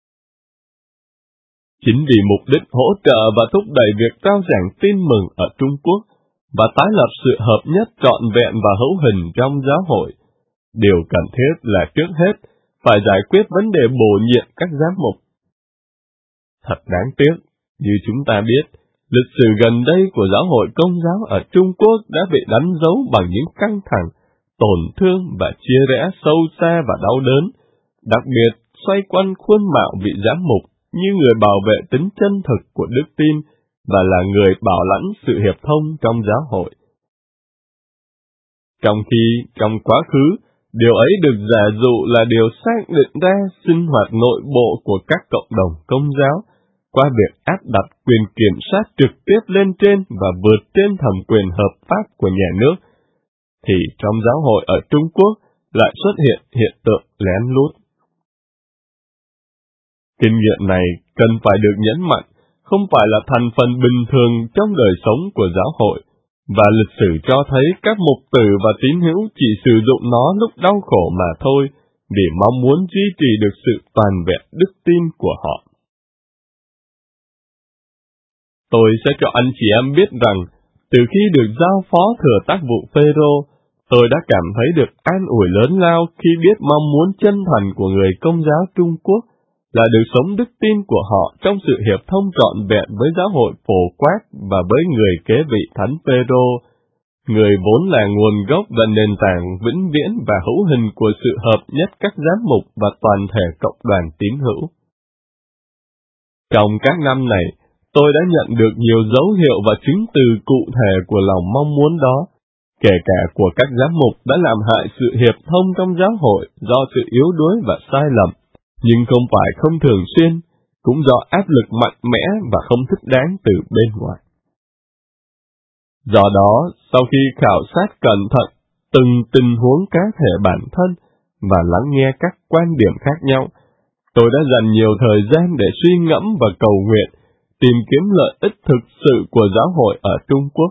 Chính vì mục đích hỗ trợ và thúc đẩy việc rao giảng tin mừng ở Trung Quốc và tái lập sự hợp nhất trọn vẹn và hữu hình trong giáo hội, điều cần thiết là trước hết phải giải quyết vấn đề bổ nhiệm các giám mục. Thật đáng tiếc, như chúng ta biết, lịch sử gần đây của giáo hội Công giáo ở Trung Quốc đã bị đánh dấu bằng những căng thẳng, tổn thương và chia rẽ sâu xa và đau đớn, đặc biệt xoay quanh khuôn mạo vị giám mục như người bảo vệ tính chân thực của đức tin và là người bảo lãnh sự hiệp thông trong giáo hội. Trong khi trong quá khứ, điều ấy được giả dụ là điều xác định ra sinh hoạt nội bộ của các cộng đồng Công giáo qua việc áp đặt quyền kiểm soát trực tiếp lên trên và vượt trên thẩm quyền hợp pháp của nhà nước, thì trong giáo hội ở Trung Quốc lại xuất hiện hiện tượng lén lút. Kinh nghiệm này cần phải được nhấn mạnh, không phải là thành phần bình thường trong đời sống của giáo hội, và lịch sử cho thấy các mục tử và tín hữu chỉ sử dụng nó lúc đau khổ mà thôi, vì mong muốn duy trì được sự toàn vẹn đức tin của họ. Tôi sẽ cho anh chị em biết rằng, từ khi được giao phó thừa tác vụ Phêrô, tôi đã cảm thấy được an ủi lớn lao khi biết mong muốn chân thành của người Công giáo Trung Quốc là được sống đức tin của họ trong sự hiệp thông trọn vẹn với giáo hội phổ quát và với người kế vị Thánh Phêrô, người vốn là nguồn gốc và nền tảng vĩnh viễn và hữu hình của sự hợp nhất các giám mục và toàn thể cộng đoàn tín hữu. Trong các năm này, tôi đã nhận được nhiều dấu hiệu và chứng từ cụ thể của lòng mong muốn đó, kể cả của các giám mục đã làm hại sự hiệp thông trong giáo hội do sự yếu đuối và sai lầm, nhưng không phải không thường xuyên, cũng do áp lực mạnh mẽ và không thích đáng từ bên ngoài. Do đó, sau khi khảo sát cẩn thận từng tình huống cá thể bản thân và lắng nghe các quan điểm khác nhau, tôi đã dành nhiều thời gian để suy ngẫm và cầu nguyện, tìm kiếm lợi ích thực sự của giáo hội ở Trung Quốc.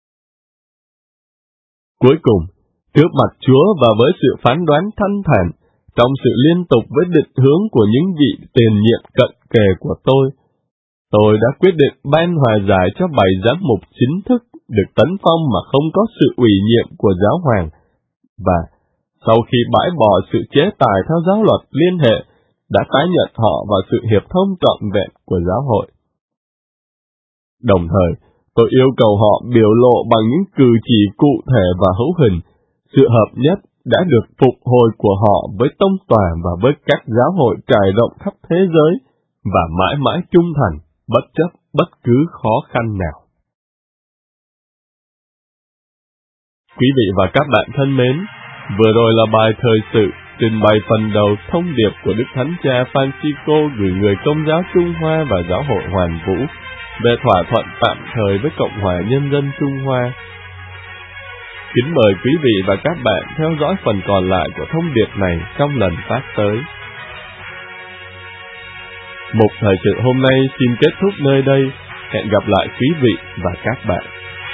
Cuối cùng, trước mặt Chúa và với sự phán đoán thanh thản, trong sự liên tục với định hướng của những vị tiền nhiệm cận kề của tôi đã quyết định ban hòa giải cho 7 giám mục chính thức được tấn phong mà không có sự ủy nhiệm của giáo hoàng, và sau khi bãi bỏ sự chế tài theo giáo luật liên hệ, đã tái nhận họ vào sự hiệp thông trọn vẹn của giáo hội. Đồng thời, tôi yêu cầu họ biểu lộ bằng những cử chỉ cụ thể và hữu hình, sự hợp nhất đã được phục hồi của họ với tông tòa và với các giáo hội trải rộng khắp thế giới, và mãi mãi trung thành, bất chấp bất cứ khó khăn nào. Quý vị và các bạn thân mến, vừa rồi là bài thời sự trình bày phần đầu thông điệp của Đức Thánh Cha Francisco gửi người Công giáo Trung Hoa và giáo hội Hoàn Vũ về thỏa thuận tạm thời với Cộng hòa Nhân dân Trung Hoa. Kính mời quý vị và các bạn theo dõi phần còn lại của thông điệp này trong lần phát tới. Mục thời sự hôm nay xin kết thúc nơi đây. Hẹn gặp lại quý vị và các bạn.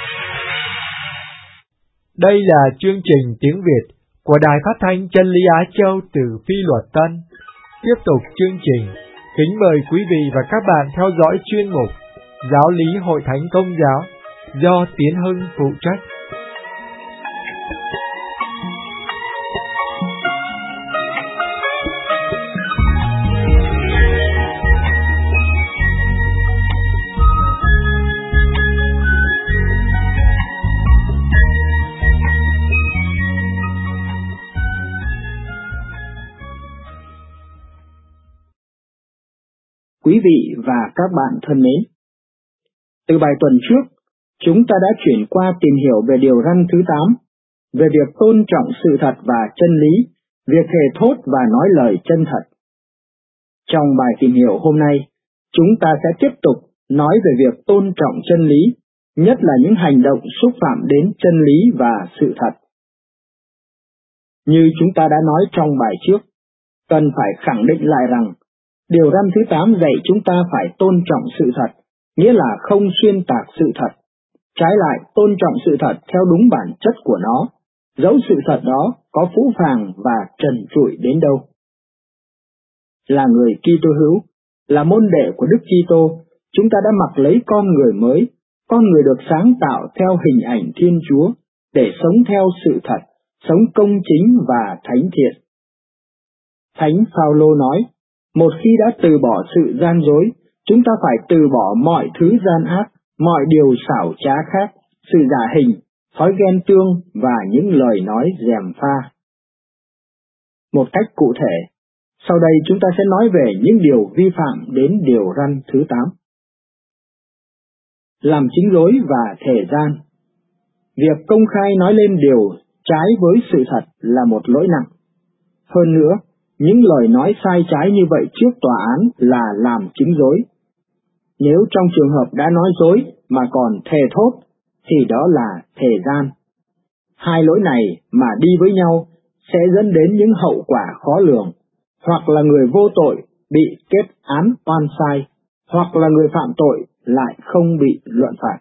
Đây là chương trình tiếng Việt của Đài Phát thanh Chân lý Á Châu từ Phi Luật Tân. Tiếp tục chương trình, kính mời quý vị và các bạn theo dõi chuyên mục Giáo lý Hội Thánh Công giáo do Tiến Hưng phụ trách. Quý vị và các bạn thân mến, từ bài tuần trước, chúng ta đã chuyển qua tìm hiểu về điều răn thứ 8, về việc tôn trọng sự thật và chân lý, việc thề thốt và nói lời chân thật. Trong bài tìm hiểu hôm nay, chúng ta sẽ tiếp tục nói về việc tôn trọng chân lý, nhất là những hành động xúc phạm đến chân lý và sự thật. Như chúng ta đã nói trong bài trước, cần phải khẳng định lại rằng, điều răn thứ 8 dạy chúng ta phải tôn trọng sự thật, nghĩa là không xuyên tạc sự thật. Trái lại, tôn trọng sự thật theo đúng bản chất của nó, dẫu sự thật đó có phũ phàng và trần trụi đến đâu. Là người Kitô hữu, là môn đệ của Đức Kitô, chúng ta đã mặc lấy con người mới, con người được sáng tạo theo hình ảnh Thiên Chúa, để sống theo sự thật, sống công chính và thánh thiện. Thánh Phaolô nói, một khi đã từ bỏ sự gian dối, chúng ta phải từ bỏ mọi thứ gian ác, mọi điều xảo trá khác, sự giả hình, thói ghen tương và những lời nói gièm pha. Một cách cụ thể, sau đây chúng ta sẽ nói về những điều vi phạm đến điều răn thứ 8. Làm chứng dối và thể gian. Việc công khai nói lên điều trái với sự thật là một lỗi nặng. Hơn nữa, những lời nói sai trái như vậy trước tòa án là làm chứng dối. Nếu trong trường hợp đã nói dối mà còn thề thốt, thì đó là thể gian. Hai lỗi này mà đi với nhau sẽ dẫn đến những hậu quả khó lường, hoặc là người vô tội bị kết án oan sai, hoặc là người phạm tội lại không bị luận phạt.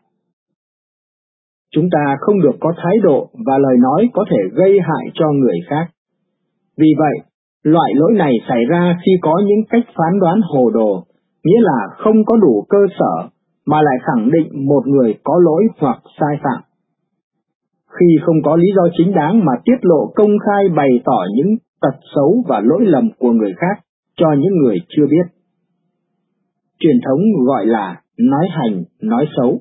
Chúng ta không được có thái độ và lời nói có thể gây hại cho người khác. Vì vậy, loại lỗi này xảy ra khi có những cách phán đoán hồ đồ, nghĩa là không có đủ cơ sở mà lại khẳng định một người có lỗi hoặc sai phạm. Khi không có lý do chính đáng mà tiết lộ công khai bày tỏ những tật xấu và lỗi lầm của người khác cho những người chưa biết. Truyền thống gọi là nói hành, nói xấu.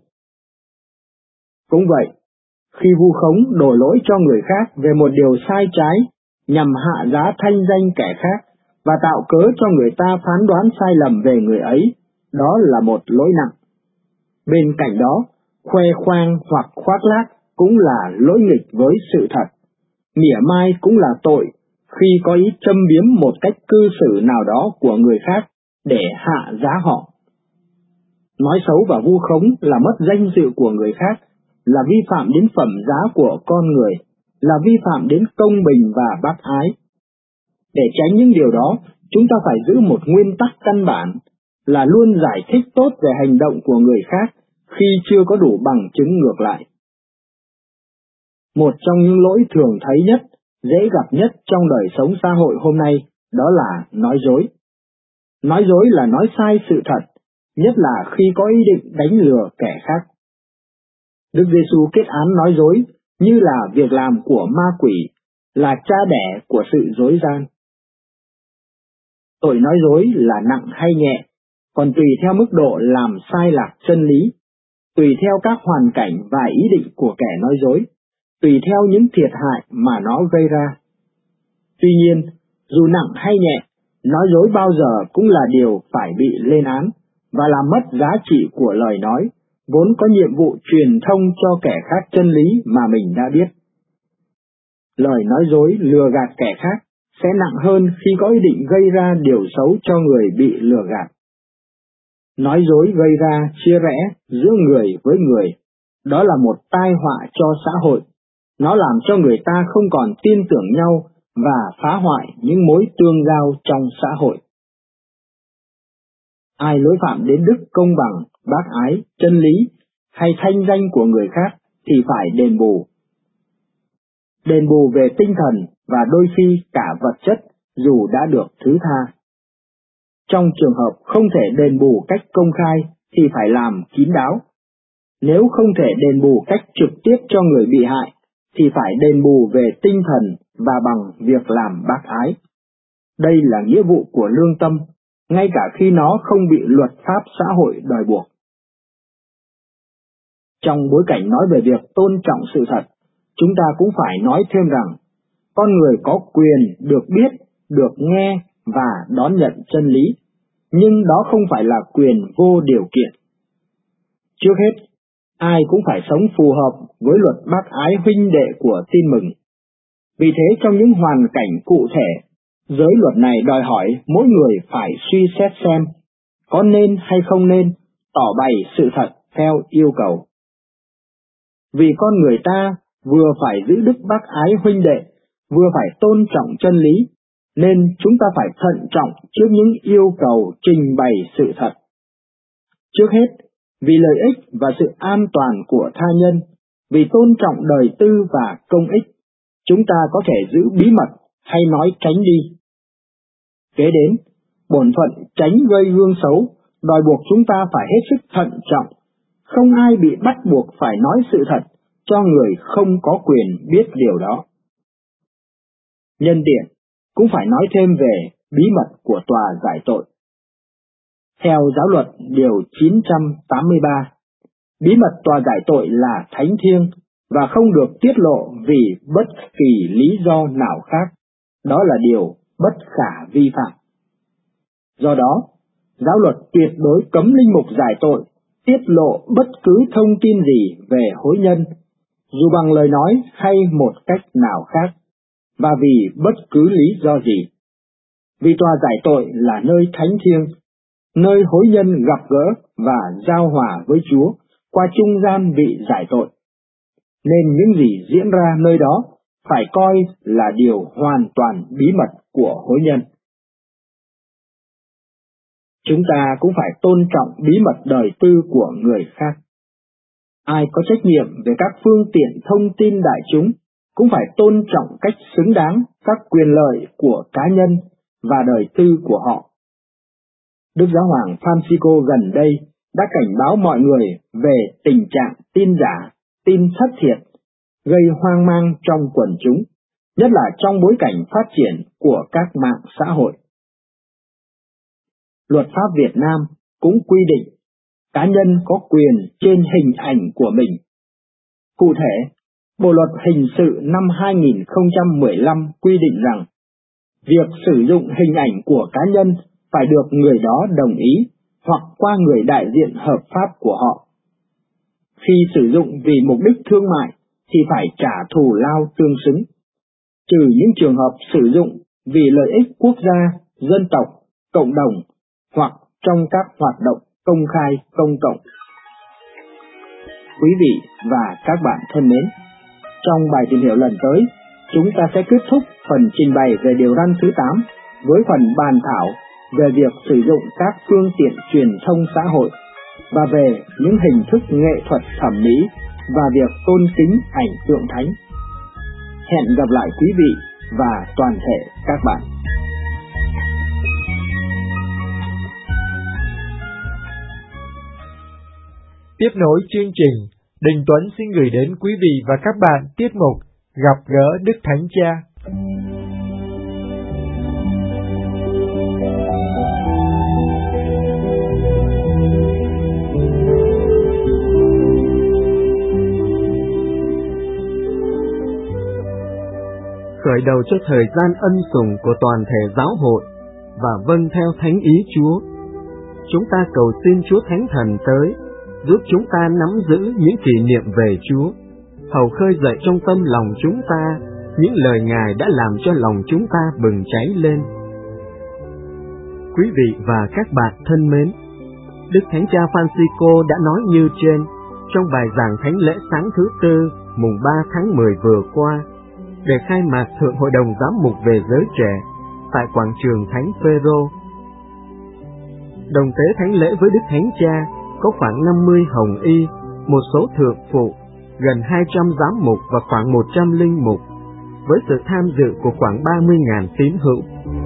Cũng vậy, khi vu khống đổ lỗi cho người khác về một điều sai trái nhằm hạ giá thanh danh kẻ khác và tạo cớ cho người ta phán đoán sai lầm về người ấy, đó là một lỗi nặng. Bên cạnh đó, khoe khoang hoặc khoác lác cũng là lỗi nghịch với sự thật. Mỉa mai cũng là tội khi có ý châm biếm một cách cư xử nào đó của người khác để hạ giá họ. Nói xấu và vu khống là mất danh dự của người khác, là vi phạm đến phẩm giá của con người, là vi phạm đến công bình và bác ái. Để tránh những điều đó, chúng ta phải giữ một nguyên tắc căn bản là luôn giải thích tốt về hành động của người khác khi chưa có đủ bằng chứng ngược lại. Một trong những lỗi thường thấy nhất, dễ gặp nhất trong đời sống xã hội hôm nay, đó là nói dối. Nói dối là nói sai sự thật, nhất là khi có ý định đánh lừa kẻ khác. Đức Giêsu kết án nói dối như là việc làm của ma quỷ, là cha đẻ của sự dối gian. Tội nói dối là nặng hay nhẹ, còn tùy theo mức độ làm sai lạc chân lý, tùy theo các hoàn cảnh và ý định của kẻ nói dối, tùy theo những thiệt hại mà nó gây ra. Tuy nhiên, dù nặng hay nhẹ, nói dối bao giờ cũng là điều phải bị lên án và làm mất giá trị của lời nói, vốn có nhiệm vụ truyền thông cho kẻ khác chân lý mà mình đã biết. Lời nói dối lừa gạt kẻ khác sẽ nặng hơn khi có ý định gây ra điều xấu cho người bị lừa gạt. Nói dối gây ra chia rẽ giữa người với người, đó là một tai họa cho xã hội. Nó làm cho người ta không còn tin tưởng nhau và phá hoại những mối tương giao trong xã hội. Ai lỗi phạm đến đức công bằng, bác ái, chân lý hay thanh danh của người khác thì phải đền bù. Đền bù về tinh thần và đôi khi cả vật chất dù đã được thứ tha. Trong trường hợp không thể đền bù cách công khai thì phải làm kín đáo. Nếu không thể đền bù cách trực tiếp cho người bị hại thì phải đền bù về tinh thần và bằng việc làm bác ái. Đây là nghĩa vụ của lương tâm, ngay cả khi nó không bị luật pháp xã hội đòi buộc. Trong bối cảnh nói về việc tôn trọng sự thật, chúng ta cũng phải nói thêm rằng, con người có quyền được biết, được nghe và đón nhận chân lý, nhưng đó không phải là quyền vô điều kiện. Trước hết, ai cũng phải sống phù hợp với luật bác ái huynh đệ của tin mừng. Vì thế trong những hoàn cảnh cụ thể, giới luật này đòi hỏi mỗi người phải suy xét xem có nên hay không nên tỏ bày sự thật theo yêu cầu. Vì con người ta vừa phải giữ đức bác ái huynh đệ, vừa phải tôn trọng chân lý, nên chúng ta phải thận trọng trước những yêu cầu trình bày sự thật. Trước hết, vì lợi ích và sự an toàn của tha nhân, vì tôn trọng đời tư và công ích, chúng ta có thể giữ bí mật hay nói tránh đi. Kế đến, bổn phận tránh gây gương xấu, đòi buộc chúng ta phải hết sức thận trọng. Không ai bị bắt buộc phải nói sự thật cho người không có quyền biết điều đó. Nhân tiện, cũng phải nói thêm về bí mật của tòa giải tội. Theo giáo luật điều 983, bí mật tòa giải tội là thánh thiêng và không được tiết lộ vì bất kỳ lý do nào khác. Đó là điều bất khả vi phạm. Do đó, giáo luật tuyệt đối cấm linh mục giải tội tiết lộ bất cứ thông tin gì về hối nhân, dù bằng lời nói hay một cách nào khác, và vì bất cứ lý do gì. Vì tòa giải tội là nơi thánh thiêng, nơi hối nhân gặp gỡ và giao hòa với Chúa qua trung gian vị giải tội, nên những gì diễn ra nơi đó phải coi là điều hoàn toàn bí mật của hối nhân. Chúng ta cũng phải tôn trọng bí mật đời tư của người khác. Ai có trách nhiệm về các phương tiện thông tin đại chúng cũng phải tôn trọng cách xứng đáng các quyền lợi của cá nhân và đời tư của họ. Đức Giáo hoàng Francisco gần đây đã cảnh báo mọi người về tình trạng tin giả, tin thất thiệt, gây hoang mang trong quần chúng, nhất là trong bối cảnh phát triển của các mạng xã hội. Luật pháp Việt Nam cũng quy định cá nhân có quyền trên hình ảnh của mình. Cụ thể, Bộ luật hình sự năm 2015 quy định rằng việc sử dụng hình ảnh của cá nhân phải được người đó đồng ý hoặc qua người đại diện hợp pháp của họ. Khi sử dụng vì mục đích thương mại thì phải trả thù lao tương xứng, trừ những trường hợp sử dụng vì lợi ích quốc gia, dân tộc, cộng đồng hoặc trong các hoạt động công khai công cộng. Quý vị và các bạn thân mến, trong bài tìm hiểu lần tới, chúng ta sẽ kết thúc phần trình bày về điều răn thứ 8 với phần bàn thảo về việc sử dụng các phương tiện truyền thông xã hội và về những hình thức nghệ thuật thẩm mỹ và việc tôn kính ảnh tượng thánh. Hẹn gặp lại quý vị và toàn thể các bạn. Tiếp nối chương trình, Đình Tuấn xin gửi đến quý vị và các bạn tiết mục Gặp gỡ Đức Thánh Cha. Khởi đầu cho thời gian ân sủng của toàn thể giáo hội và vâng theo thánh ý Chúa, chúng ta cầu xin Chúa Thánh Thần tới giúp chúng ta nắm giữ những kỷ niệm về Chúa, hầu khơi dậy trong tâm lòng chúng ta những lời Ngài đã làm cho lòng chúng ta bừng cháy lên. Quý vị và các bạn thân mến, Đức Thánh Cha Francisco đã nói như trên trong bài giảng thánh lễ sáng thứ Tư mùng 3 tháng 10 vừa qua, để khai mạc Thượng Hội đồng Giám mục về giới trẻ tại quảng trường Thánh Phêrô. Đồng tế thánh lễ với Đức Thánh Cha có khoảng 50 hồng y, một số thượng phụ, gần 200 giám mục và khoảng 100 linh mục, với sự tham dự của khoảng 30.000 tín hữu.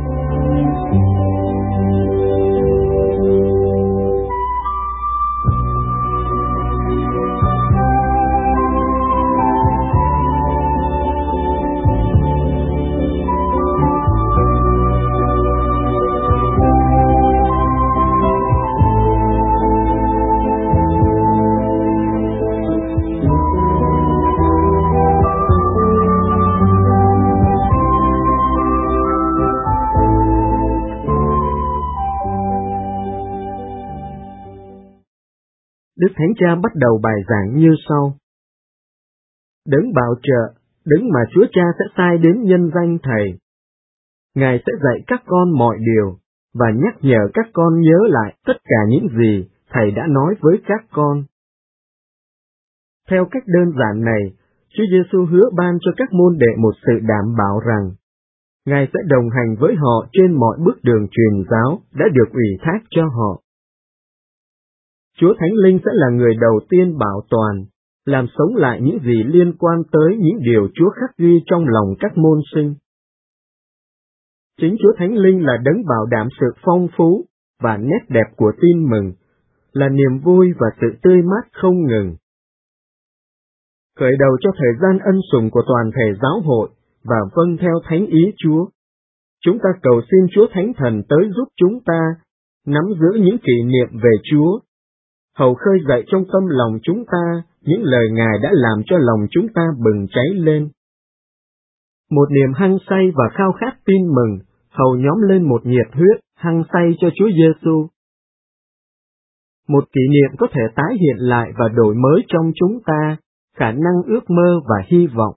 Đức Thánh Cha bắt đầu bài giảng như sau. Đấng bảo trợ, đấng mà Chúa Cha sẽ sai đến nhân danh Thầy. Ngài sẽ dạy các con mọi điều, và nhắc nhở các con nhớ lại tất cả những gì Thầy đã nói với các con. Theo cách đơn giản này, Chúa Giêsu hứa ban cho các môn đệ một sự đảm bảo rằng Ngài sẽ đồng hành với họ trên mọi bước đường truyền giáo đã được ủy thác cho họ. Chúa Thánh Linh sẽ là người đầu tiên bảo toàn, làm sống lại những gì liên quan tới những điều Chúa khắc ghi trong lòng các môn sinh. Chính Chúa Thánh Linh là đấng bảo đảm sự phong phú và nét đẹp của tin mừng, là niềm vui và sự tươi mát không ngừng. Khởi đầu cho thời gian ân sủng của toàn thể giáo hội và vâng theo thánh ý Chúa, chúng ta cầu xin Chúa Thánh Thần tới giúp chúng ta nắm giữ những kỷ niệm về Chúa, hầu khơi dậy trong tâm lòng chúng ta những lời Ngài đã làm cho lòng chúng ta bừng cháy lên. Một niềm hăng say và khao khát tin mừng, hầu nhóm lên một nhiệt huyết hăng say cho Chúa Giêsu. Một kỷ niệm có thể tái hiện lại và đổi mới trong chúng ta khả năng ước mơ và hy vọng.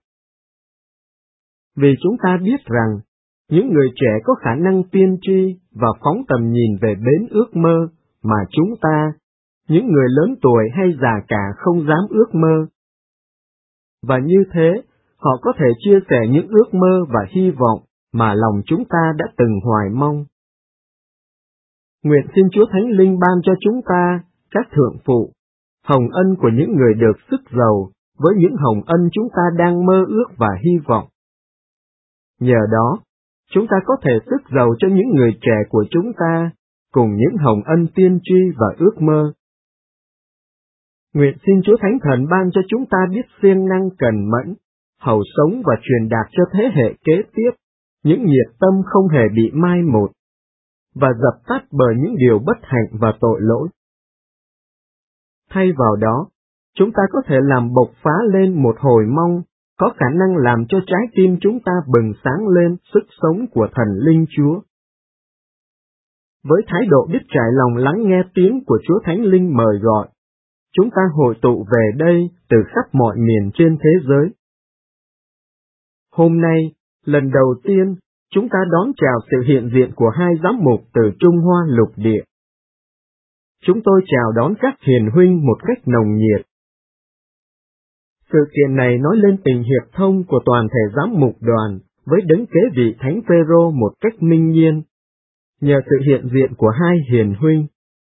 Vì chúng ta biết rằng, những người trẻ có khả năng tiên tri và phóng tầm nhìn về bến ước mơ mà chúng ta, những người lớn tuổi hay già cả không dám ước mơ. Và như thế, họ có thể chia sẻ những ước mơ và hy vọng mà lòng chúng ta đã từng hoài mong. Nguyện xin Chúa Thánh Linh ban cho chúng ta, các thượng phụ, hồng ân của những người được sức giàu với những hồng ân chúng ta đang mơ ước và hy vọng. Nhờ đó, chúng ta có thể sức giàu cho những người trẻ của chúng ta, cùng những hồng ân tiên tri và ước mơ. Nguyện xin Chúa Thánh Thần ban cho chúng ta biết siêng năng cần mẫn, hầu sống và truyền đạt cho thế hệ kế tiếp những nhiệt tâm không hề bị mai một, và dập tắt bởi những điều bất hạnh và tội lỗi. Thay vào đó, chúng ta có thể làm bộc phá lên một hồi mong, có khả năng làm cho trái tim chúng ta bừng sáng lên sức sống của Thần Linh Chúa. Với thái độ biết trải lòng lắng nghe tiếng của Chúa Thánh Linh mời gọi, chúng ta hội tụ về đây từ khắp mọi miền trên thế giới. Hôm nay, lần đầu tiên, chúng ta đón chào sự hiện diện của hai giám mục từ Trung Hoa lục địa. Chúng tôi chào đón các hiền huynh một cách nồng nhiệt. Sự kiện này nói lên tình hiệp thông của toàn thể giám mục đoàn với đấng kế vị Thánh Phêrô một cách minh nhiên, nhờ sự hiện diện của hai hiền huynh.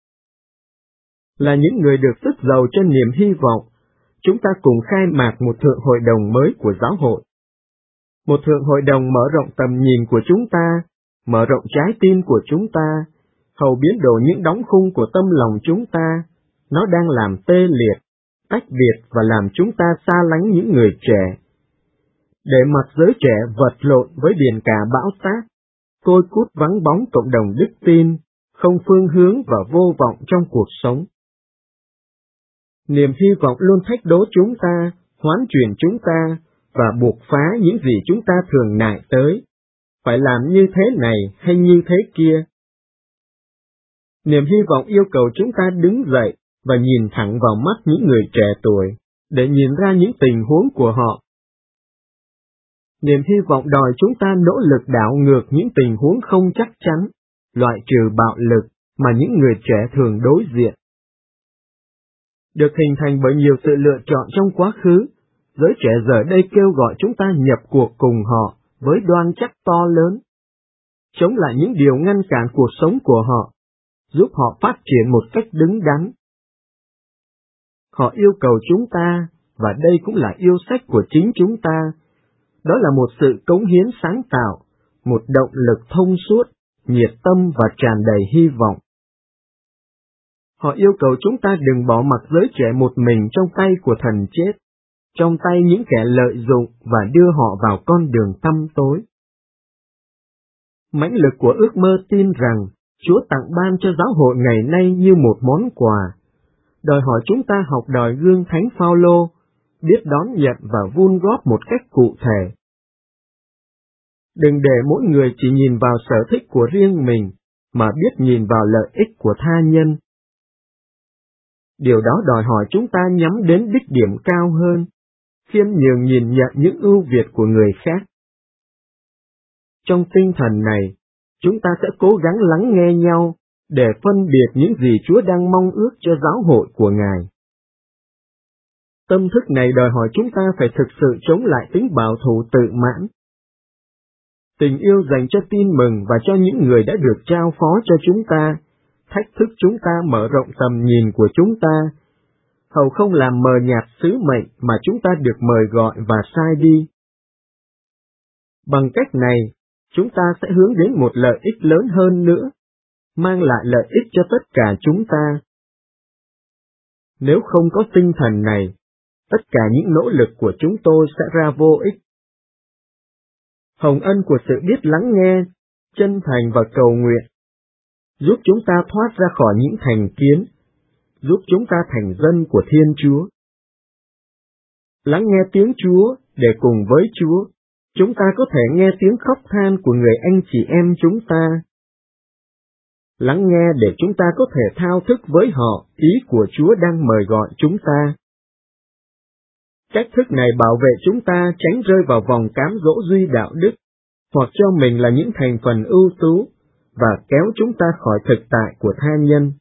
Là những người được sức giàu cho niềm hy vọng, chúng ta cùng khai mạc một thượng hội đồng mới của giáo hội. Một thượng hội đồng mở rộng tầm nhìn của chúng ta, mở rộng trái tim của chúng ta, hầu biến đổi những đóng khung của tâm lòng chúng ta. Nó đang làm tê liệt, tách biệt và làm chúng ta xa lánh những người trẻ. Để mặc giới trẻ vật lộn với biển cả bão táp, côi cút vắng bóng cộng đồng đức tin, không phương hướng và vô vọng trong cuộc sống. Niềm hy vọng luôn thách đố chúng ta, hoán chuyển chúng ta, và buộc phá những gì chúng ta thường nại tới, phải làm như thế này hay như thế kia. Niềm hy vọng yêu cầu chúng ta đứng dậy và nhìn thẳng vào mắt những người trẻ tuổi, để nhìn ra những tình huống của họ. Niềm hy vọng đòi chúng ta nỗ lực đảo ngược những tình huống không chắc chắn, loại trừ bạo lực mà những người trẻ thường đối diện. Được hình thành bởi nhiều sự lựa chọn trong quá khứ, giới trẻ giờ đây kêu gọi chúng ta nhập cuộc cùng họ với đoan chắc to lớn, chống lại những điều ngăn cản cuộc sống của họ, giúp họ phát triển một cách đứng đắn. Họ yêu cầu chúng ta, và đây cũng là yêu sách của chính chúng ta, đó là một sự cống hiến sáng tạo, một động lực thông suốt, nhiệt tâm và tràn đầy hy vọng. Họ yêu cầu chúng ta đừng bỏ mặc giới trẻ một mình trong tay của thần chết, trong tay những kẻ lợi dụng và đưa họ vào con đường tăm tối. Mãnh lực của ước mơ tin rằng Chúa tặng ban cho giáo hội ngày nay như một món quà, đòi hỏi chúng ta học đòi gương Thánh Phaolô, biết đón nhận và vun góp một cách cụ thể. Đừng để mỗi người chỉ nhìn vào sở thích của riêng mình, mà biết nhìn vào lợi ích của tha nhân. Điều đó đòi hỏi chúng ta nhắm đến đích điểm cao hơn, khiêm nhường nhìn nhận những ưu việt của người khác. Trong tinh thần này, chúng ta sẽ cố gắng lắng nghe nhau, để phân biệt những gì Chúa đang mong ước cho giáo hội của Ngài. Tâm thức này đòi hỏi chúng ta phải thực sự chống lại tính bảo thủ tự mãn. Tình yêu dành cho tin mừng và cho những người đã được trao phó cho chúng ta, thách thức chúng ta mở rộng tầm nhìn của chúng ta, hầu không làm mờ nhạt sứ mệnh mà chúng ta được mời gọi và sai đi. Bằng cách này, chúng ta sẽ hướng đến một lợi ích lớn hơn nữa, mang lại lợi ích cho tất cả chúng ta. Nếu không có tinh thần này, tất cả những nỗ lực của chúng tôi sẽ ra vô ích. Hồng ân của sự biết lắng nghe, chân thành và cầu nguyện, giúp chúng ta thoát ra khỏi những thành kiến, giúp chúng ta thành dân của Thiên Chúa. Lắng nghe tiếng Chúa để cùng với Chúa, chúng ta có thể nghe tiếng khóc than của người anh chị em chúng ta. Lắng nghe để chúng ta có thể thao thức với họ ý của Chúa đang mời gọi chúng ta. Cách thức này bảo vệ chúng ta tránh rơi vào vòng cám dỗ duy đạo đức, hoặc cho mình là những thành phần ưu tú, và kéo chúng ta khỏi thực tại của tha nhân.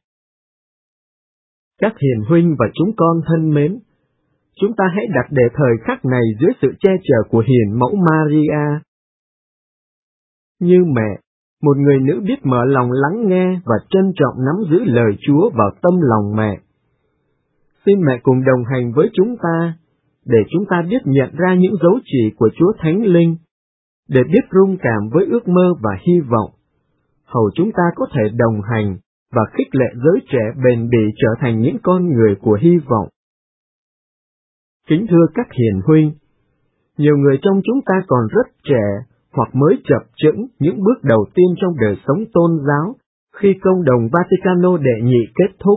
Các hiền huynh và chúng con thân mến, chúng ta hãy đặt để thời khắc này dưới sự che chở của hiền mẫu Maria. Như mẹ, một người nữ biết mở lòng lắng nghe và trân trọng nắm giữ lời Chúa vào tâm lòng mẹ. Xin mẹ cùng đồng hành với chúng ta, để chúng ta biết nhận ra những dấu chỉ của Chúa Thánh Linh, để biết rung cảm với ước mơ và hy vọng, hầu chúng ta có thể đồng hành và khích lệ giới trẻ bền bỉ trở thành những con người của hy vọng. Kính thưa các hiền huynh, nhiều người trong chúng ta còn rất trẻ hoặc mới chập chững những bước đầu tiên trong đời sống tôn giáo khi công đồng Vaticano đệ nhị kết thúc.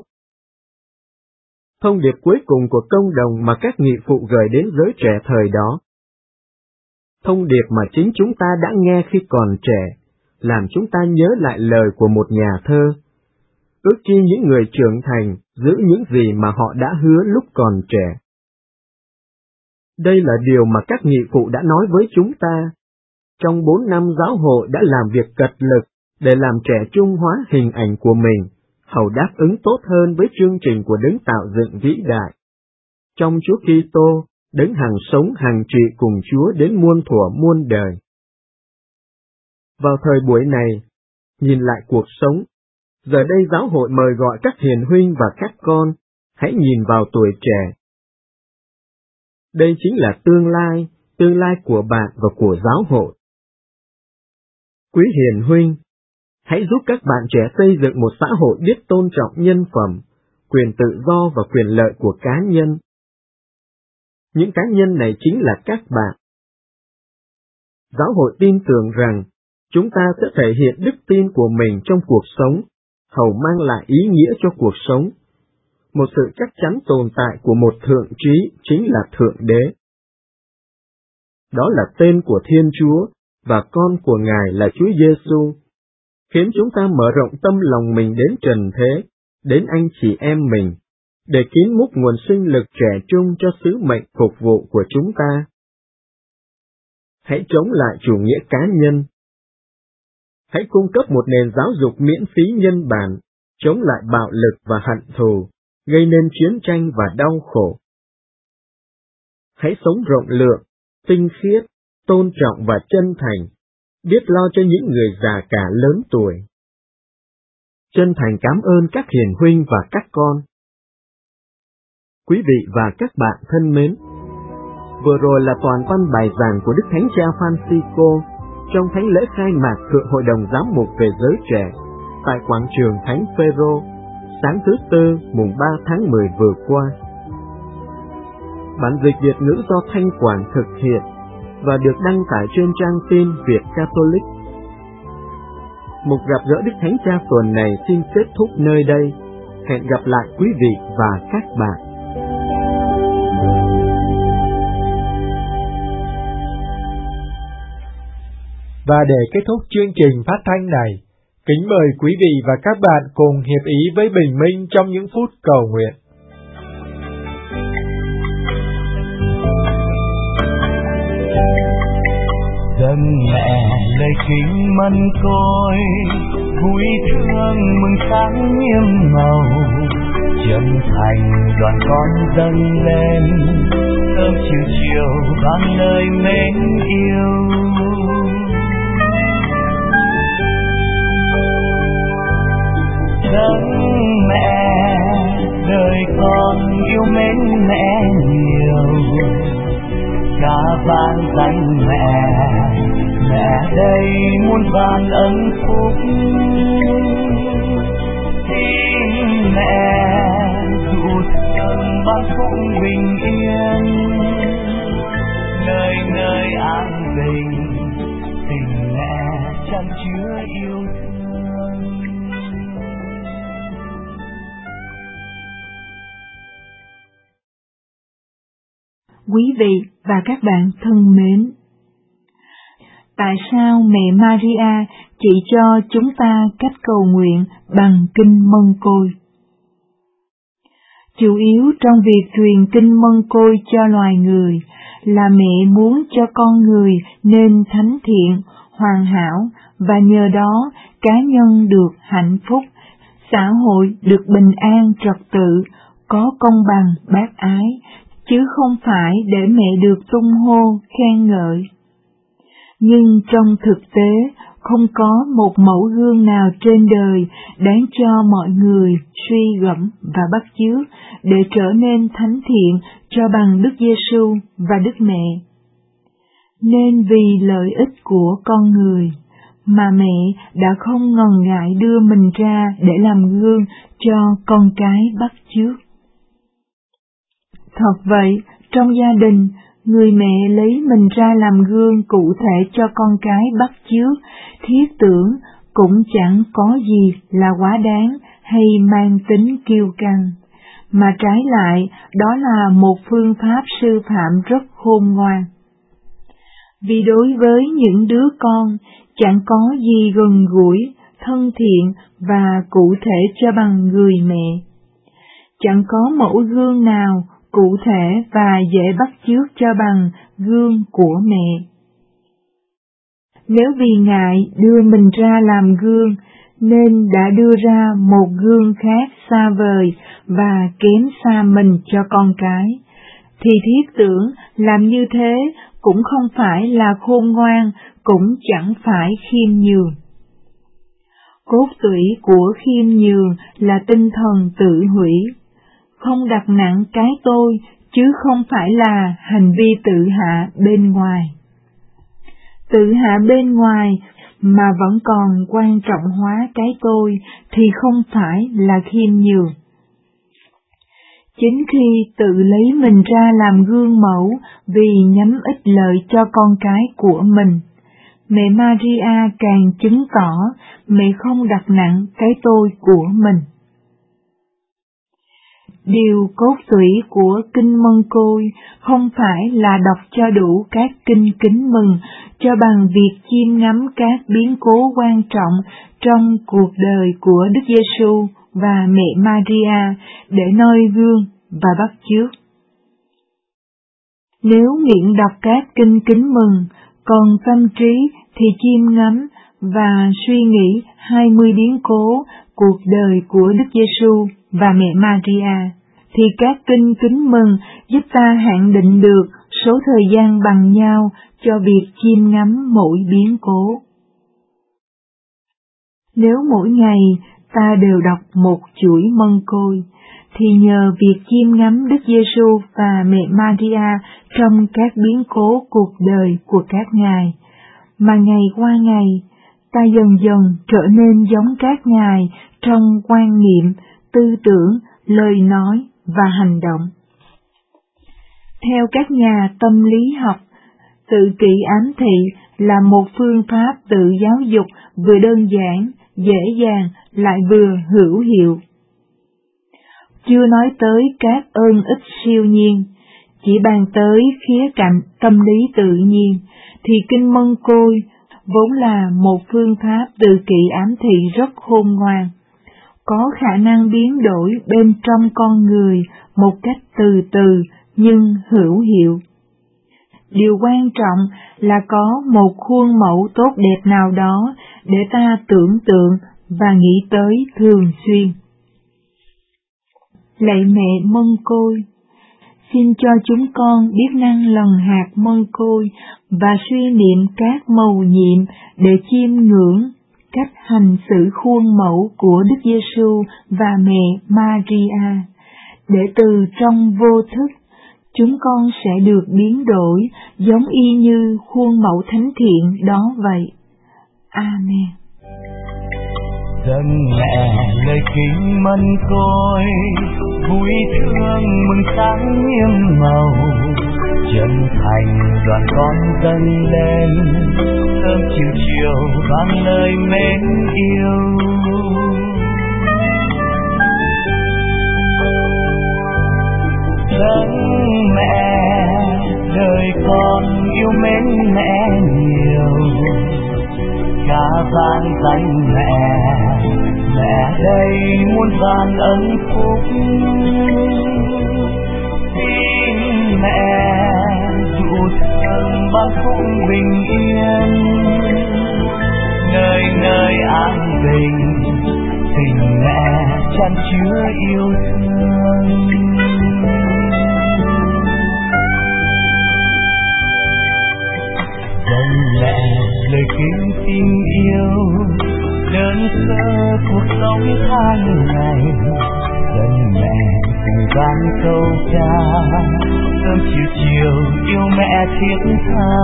Thông điệp cuối cùng của công đồng mà các nghị phụ gửi đến giới trẻ thời đó. Thông điệp mà chính chúng ta đã nghe khi còn trẻ, làm chúng ta nhớ lại lời của một nhà thơ. Ước chi những người trưởng thành giữ những gì mà họ đã hứa lúc còn trẻ. Đây là điều mà các nghị phụ đã nói với chúng ta. Trong 4 năm giáo hội đã làm việc cật lực để làm trẻ trung hóa hình ảnh của mình, hầu đáp ứng tốt hơn với chương trình của đấng tạo dựng vĩ đại. Trong Chúa Kitô, đấng hằng sống hằng trị cùng Chúa đến muôn thuở muôn đời. Vào thời buổi này, nhìn lại cuộc sống, giờ đây giáo hội mời gọi các hiền huynh và các con, hãy nhìn vào tuổi trẻ. Đây chính là tương lai của bạn và của giáo hội. Quý hiền huynh, hãy giúp các bạn trẻ xây dựng một xã hội biết tôn trọng nhân phẩm, quyền tự do và quyền lợi của cá nhân. Những cá nhân này chính là các bạn. Giáo hội tin tưởng rằng chúng ta sẽ thể hiện đức tin của mình trong cuộc sống, hầu mang lại ý nghĩa cho cuộc sống. Một sự chắc chắn tồn tại của một thượng trí chính là Thượng Đế. Đó là tên của Thiên Chúa, và con của Ngài là Chúa Giêsu, khiến chúng ta mở rộng tâm lòng mình đến trần thế, đến anh chị em mình, để kín múc nguồn sinh lực trẻ trung cho sứ mệnh phục vụ của chúng ta. Hãy chống lại chủ nghĩa cá nhân. Hãy cung cấp một nền giáo dục miễn phí nhân bản, chống lại bạo lực và hận thù, gây nên chiến tranh và đau khổ. Hãy sống rộng lượng, tinh khiết, tôn trọng và chân thành, biết lo cho những người già cả lớn tuổi. Chân thành cảm ơn các hiền huynh và các con. Quý vị và các bạn thân mến, vừa rồi là toàn văn bài giảng của Đức Thánh Cha Francisco trong thánh lễ khai mạc Thượng Hội đồng Giám mục về giới trẻ tại quảng trường Thánh Phêrô, sáng thứ Tư mùng 3 tháng 10 vừa qua. Bản dịch Việt ngữ do Thanh Quảng thực hiện và được đăng tải trên trang tin Việt Catholic. Mục gặp gỡ Đức Thánh Cha tuần này xin kết thúc nơi đây. Hẹn gặp lại quý vị và các bạn. Và để kết thúc chương trình phát thanh này, kính mời quý vị và các bạn cùng hiệp ý với Bình Minh trong những phút cầu nguyện. Dâng mẹ lời kính mân côi, vui thương mừng sáng nhiệm màu, chân thành đoàn con dâng lên, sớm chiều chiều vang lời mến yêu. Dâng mẹ đời con yêu mến mẹ nhiều, ca vang danh mẹ, mẹ đây muôn vàn ân phúc. Xin mẹ dụ thương ban phúc bình yên, nơi nơi an bình, tình mẹ chan chứa yêu thương. Quý vị và các bạn thân mến, tại sao mẹ Maria chỉ cho chúng ta cách cầu nguyện bằng kinh Mân Côi? Chủ yếu trong việc truyền kinh Mân Côi cho loài người là mẹ muốn cho con người nên thánh thiện, hoàn hảo và nhờ đó cá nhân được hạnh phúc, xã hội được bình an trật tự, có công bằng bác ái, chứ không phải để mẹ được tung hô, khen ngợi. Nhưng trong thực tế, không có một mẫu gương nào trên đời đáng cho mọi người suy gẫm và bắt chước để trở nên thánh thiện cho bằng Đức Giêsu và Đức Mẹ. Nên vì lợi ích của con người, mà mẹ đã không ngần ngại đưa mình ra để làm gương cho con cái bắt chước. Thật vậy, trong gia đình, người mẹ lấy mình ra làm gương cụ thể cho con cái bắt chước, thiết tưởng cũng chẳng có gì là quá đáng hay mang tính kiêu căng, mà trái lại đó là một phương pháp sư phạm rất khôn ngoan. Vì đối với những đứa con chẳng có gì gần gũi, thân thiện và cụ thể cho bằng người mẹ. Chẳng có mẫu gương nào cụ thể và dễ bắt chước cho bằng gương của mẹ. Nếu vì ngại đưa mình ra làm gương, nên đã đưa ra một gương khác xa vời và kém xa mình cho con cái, thì thiết tưởng làm như thế cũng không phải là khôn ngoan, cũng chẳng phải khiêm nhường. Cốt tủy của khiêm nhường là tinh thần tự hủy, không đặt nặng cái tôi, chứ không phải là hành vi tự hạ bên ngoài. Tự hạ bên ngoài mà vẫn còn quan trọng hóa cái tôi thì không phải là khiêm nhường. Chính khi tự lấy mình ra làm gương mẫu vì nhắm ích lợi cho con cái của mình, mẹ Maria càng chứng tỏ mẹ không đặt nặng cái tôi của mình. Điều cốt tủy của kinh Mân Côi không phải là đọc cho đủ các kinh kính mừng cho bằng việc chiêm ngắm các biến cố quan trọng trong cuộc đời của Đức Giêsu và mẹ Maria để noi gương và bắt chước. Nếu nghiện đọc các kinh kính mừng, còn tâm trí thì chiêm ngắm và suy nghĩ 20 biến cố cuộc đời của Đức Giêsu và mẹ Maria, thì các kinh kính mừng giúp ta hạn định được số thời gian bằng nhau cho việc chiêm ngắm mỗi biến cố. Nếu mỗi ngày ta đều đọc một chuỗi Mân Côi, thì nhờ việc chiêm ngắm Đức Giêsu và mẹ Maria trong các biến cố cuộc đời của các ngài, mà ngày qua ngày, ta dần dần trở nên giống các ngài trong quan niệm, tư tưởng, lời nói và hành động. Theo các nhà tâm lý học, tự kỷ ám thị là một phương pháp tự giáo dục vừa đơn giản, dễ dàng lại vừa hữu hiệu. Chưa nói tới các ơn ích siêu nhiên, chỉ bàn tới khía cạnh tâm lý tự nhiên, thì kinh Mân Côi vốn là một phương pháp tự kỷ ám thị rất khôn ngoan, có khả năng biến đổi bên trong con người một cách từ từ nhưng hữu hiệu. Điều quan trọng là có một khuôn mẫu tốt đẹp nào đó để ta tưởng tượng và nghĩ tới thường xuyên. lạy mẹ mân côi. Xin cho chúng con biết năng lần hạt mân côi và suy niệm các mầu nhiệm để chiêm ngưỡng cách hành xử khuôn mẫu của Đức Giêsu và mẹ Maria, để từ trong vô thức chúng con sẽ được biến đổi giống y như khuôn mẫu thánh thiện đó vậy. Amen. Dâng mẹ lời kính mân côi, vui thương mừng sáng nghiêm màu, chân thành đoàn con dâng lên, sớm chiều chiều vang lời mến yêu. Dâng mẹ đời con yêu mến mẹ nhiều, ca vang danh mẹ, mẹ đây muôn vàn ân phúc. Xin mẹ dụ thương ban phúc bình yên, nơi nơi an bình, tình mẹ chan chứa yêu thương. Dâng mẹ lời kính tình yêu, đơn sơ cuộc sống tháng ngày. Dâng mẹ từng vang câu ca, sớm chiều chiều yêu mẹ thiết tha.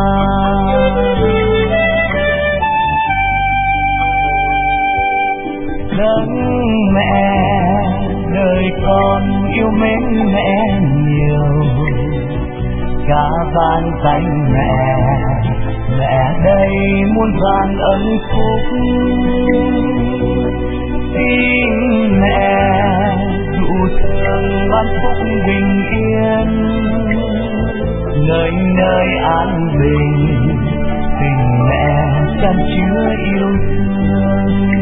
Dâng mẹ đời con yêu mến mẹ nhiều, ca vang danh mẹ, mẹ đây muôn vàn ân phúc. Xin mẹ dụ thương ban phúc bình yên, nơi nơi an bình, tình mẹ chan chứa yêu thương.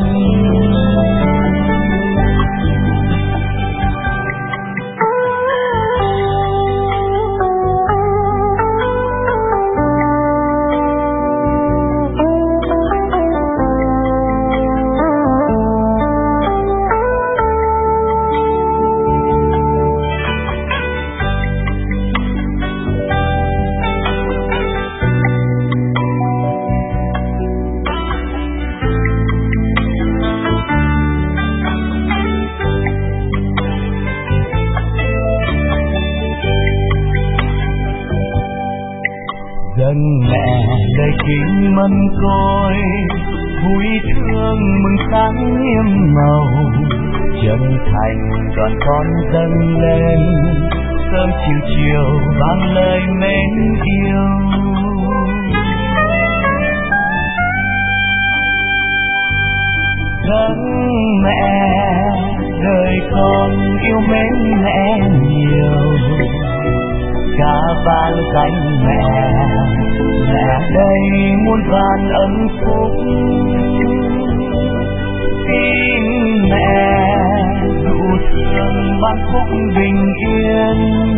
Dâng mẹ lời kính mân côi, vui thương mừng sáng nghiêm màu, chân thành đoàn con dâng lên, sớm chiều chiều vang lời mến yêu. Dâng mẹ đời con yêu mến mẹ nhiều, ca vang danh mẹ, mẹ đây muôn vàn ân phúc. Xin mẹ dụ thương ban phúc bình yên,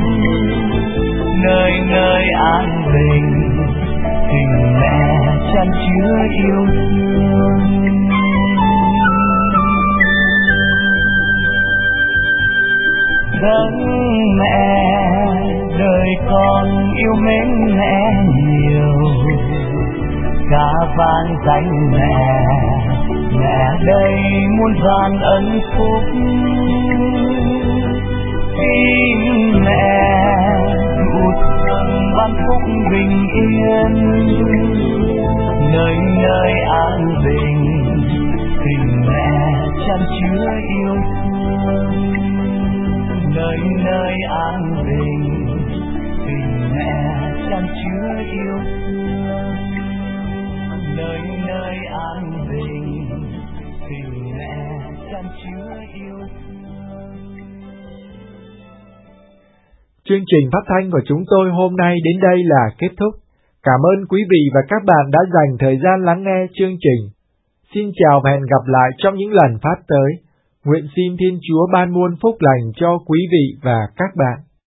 nơi nơi an bình, tình mẹ chan chứa yêu thương. Dâng mẹ đời con yêu mến mẹ nhiều, ca vang danh mẹ, mẹ đây muôn vàn ân phúc. Xin mẹ dụ thương ban phúc bình yên, nơi nơi an bình, tình mẹ chan chứa yêu thương. Nơi nơi an bình, tình mẹ chan chứa yêu thương. Nơi nơi an bình, tình mẹ chan chứa yêu thương. Chương trình phát thanh của chúng tôi hôm nay đến đây là kết thúc. Cảm ơn quý vị và các bạn đã dành thời gian lắng nghe chương trình. Xin chào và hẹn gặp lại trong những lần phát tới. Nguyện xin Thiên Chúa ban muôn phúc lành cho quý vị và các bạn.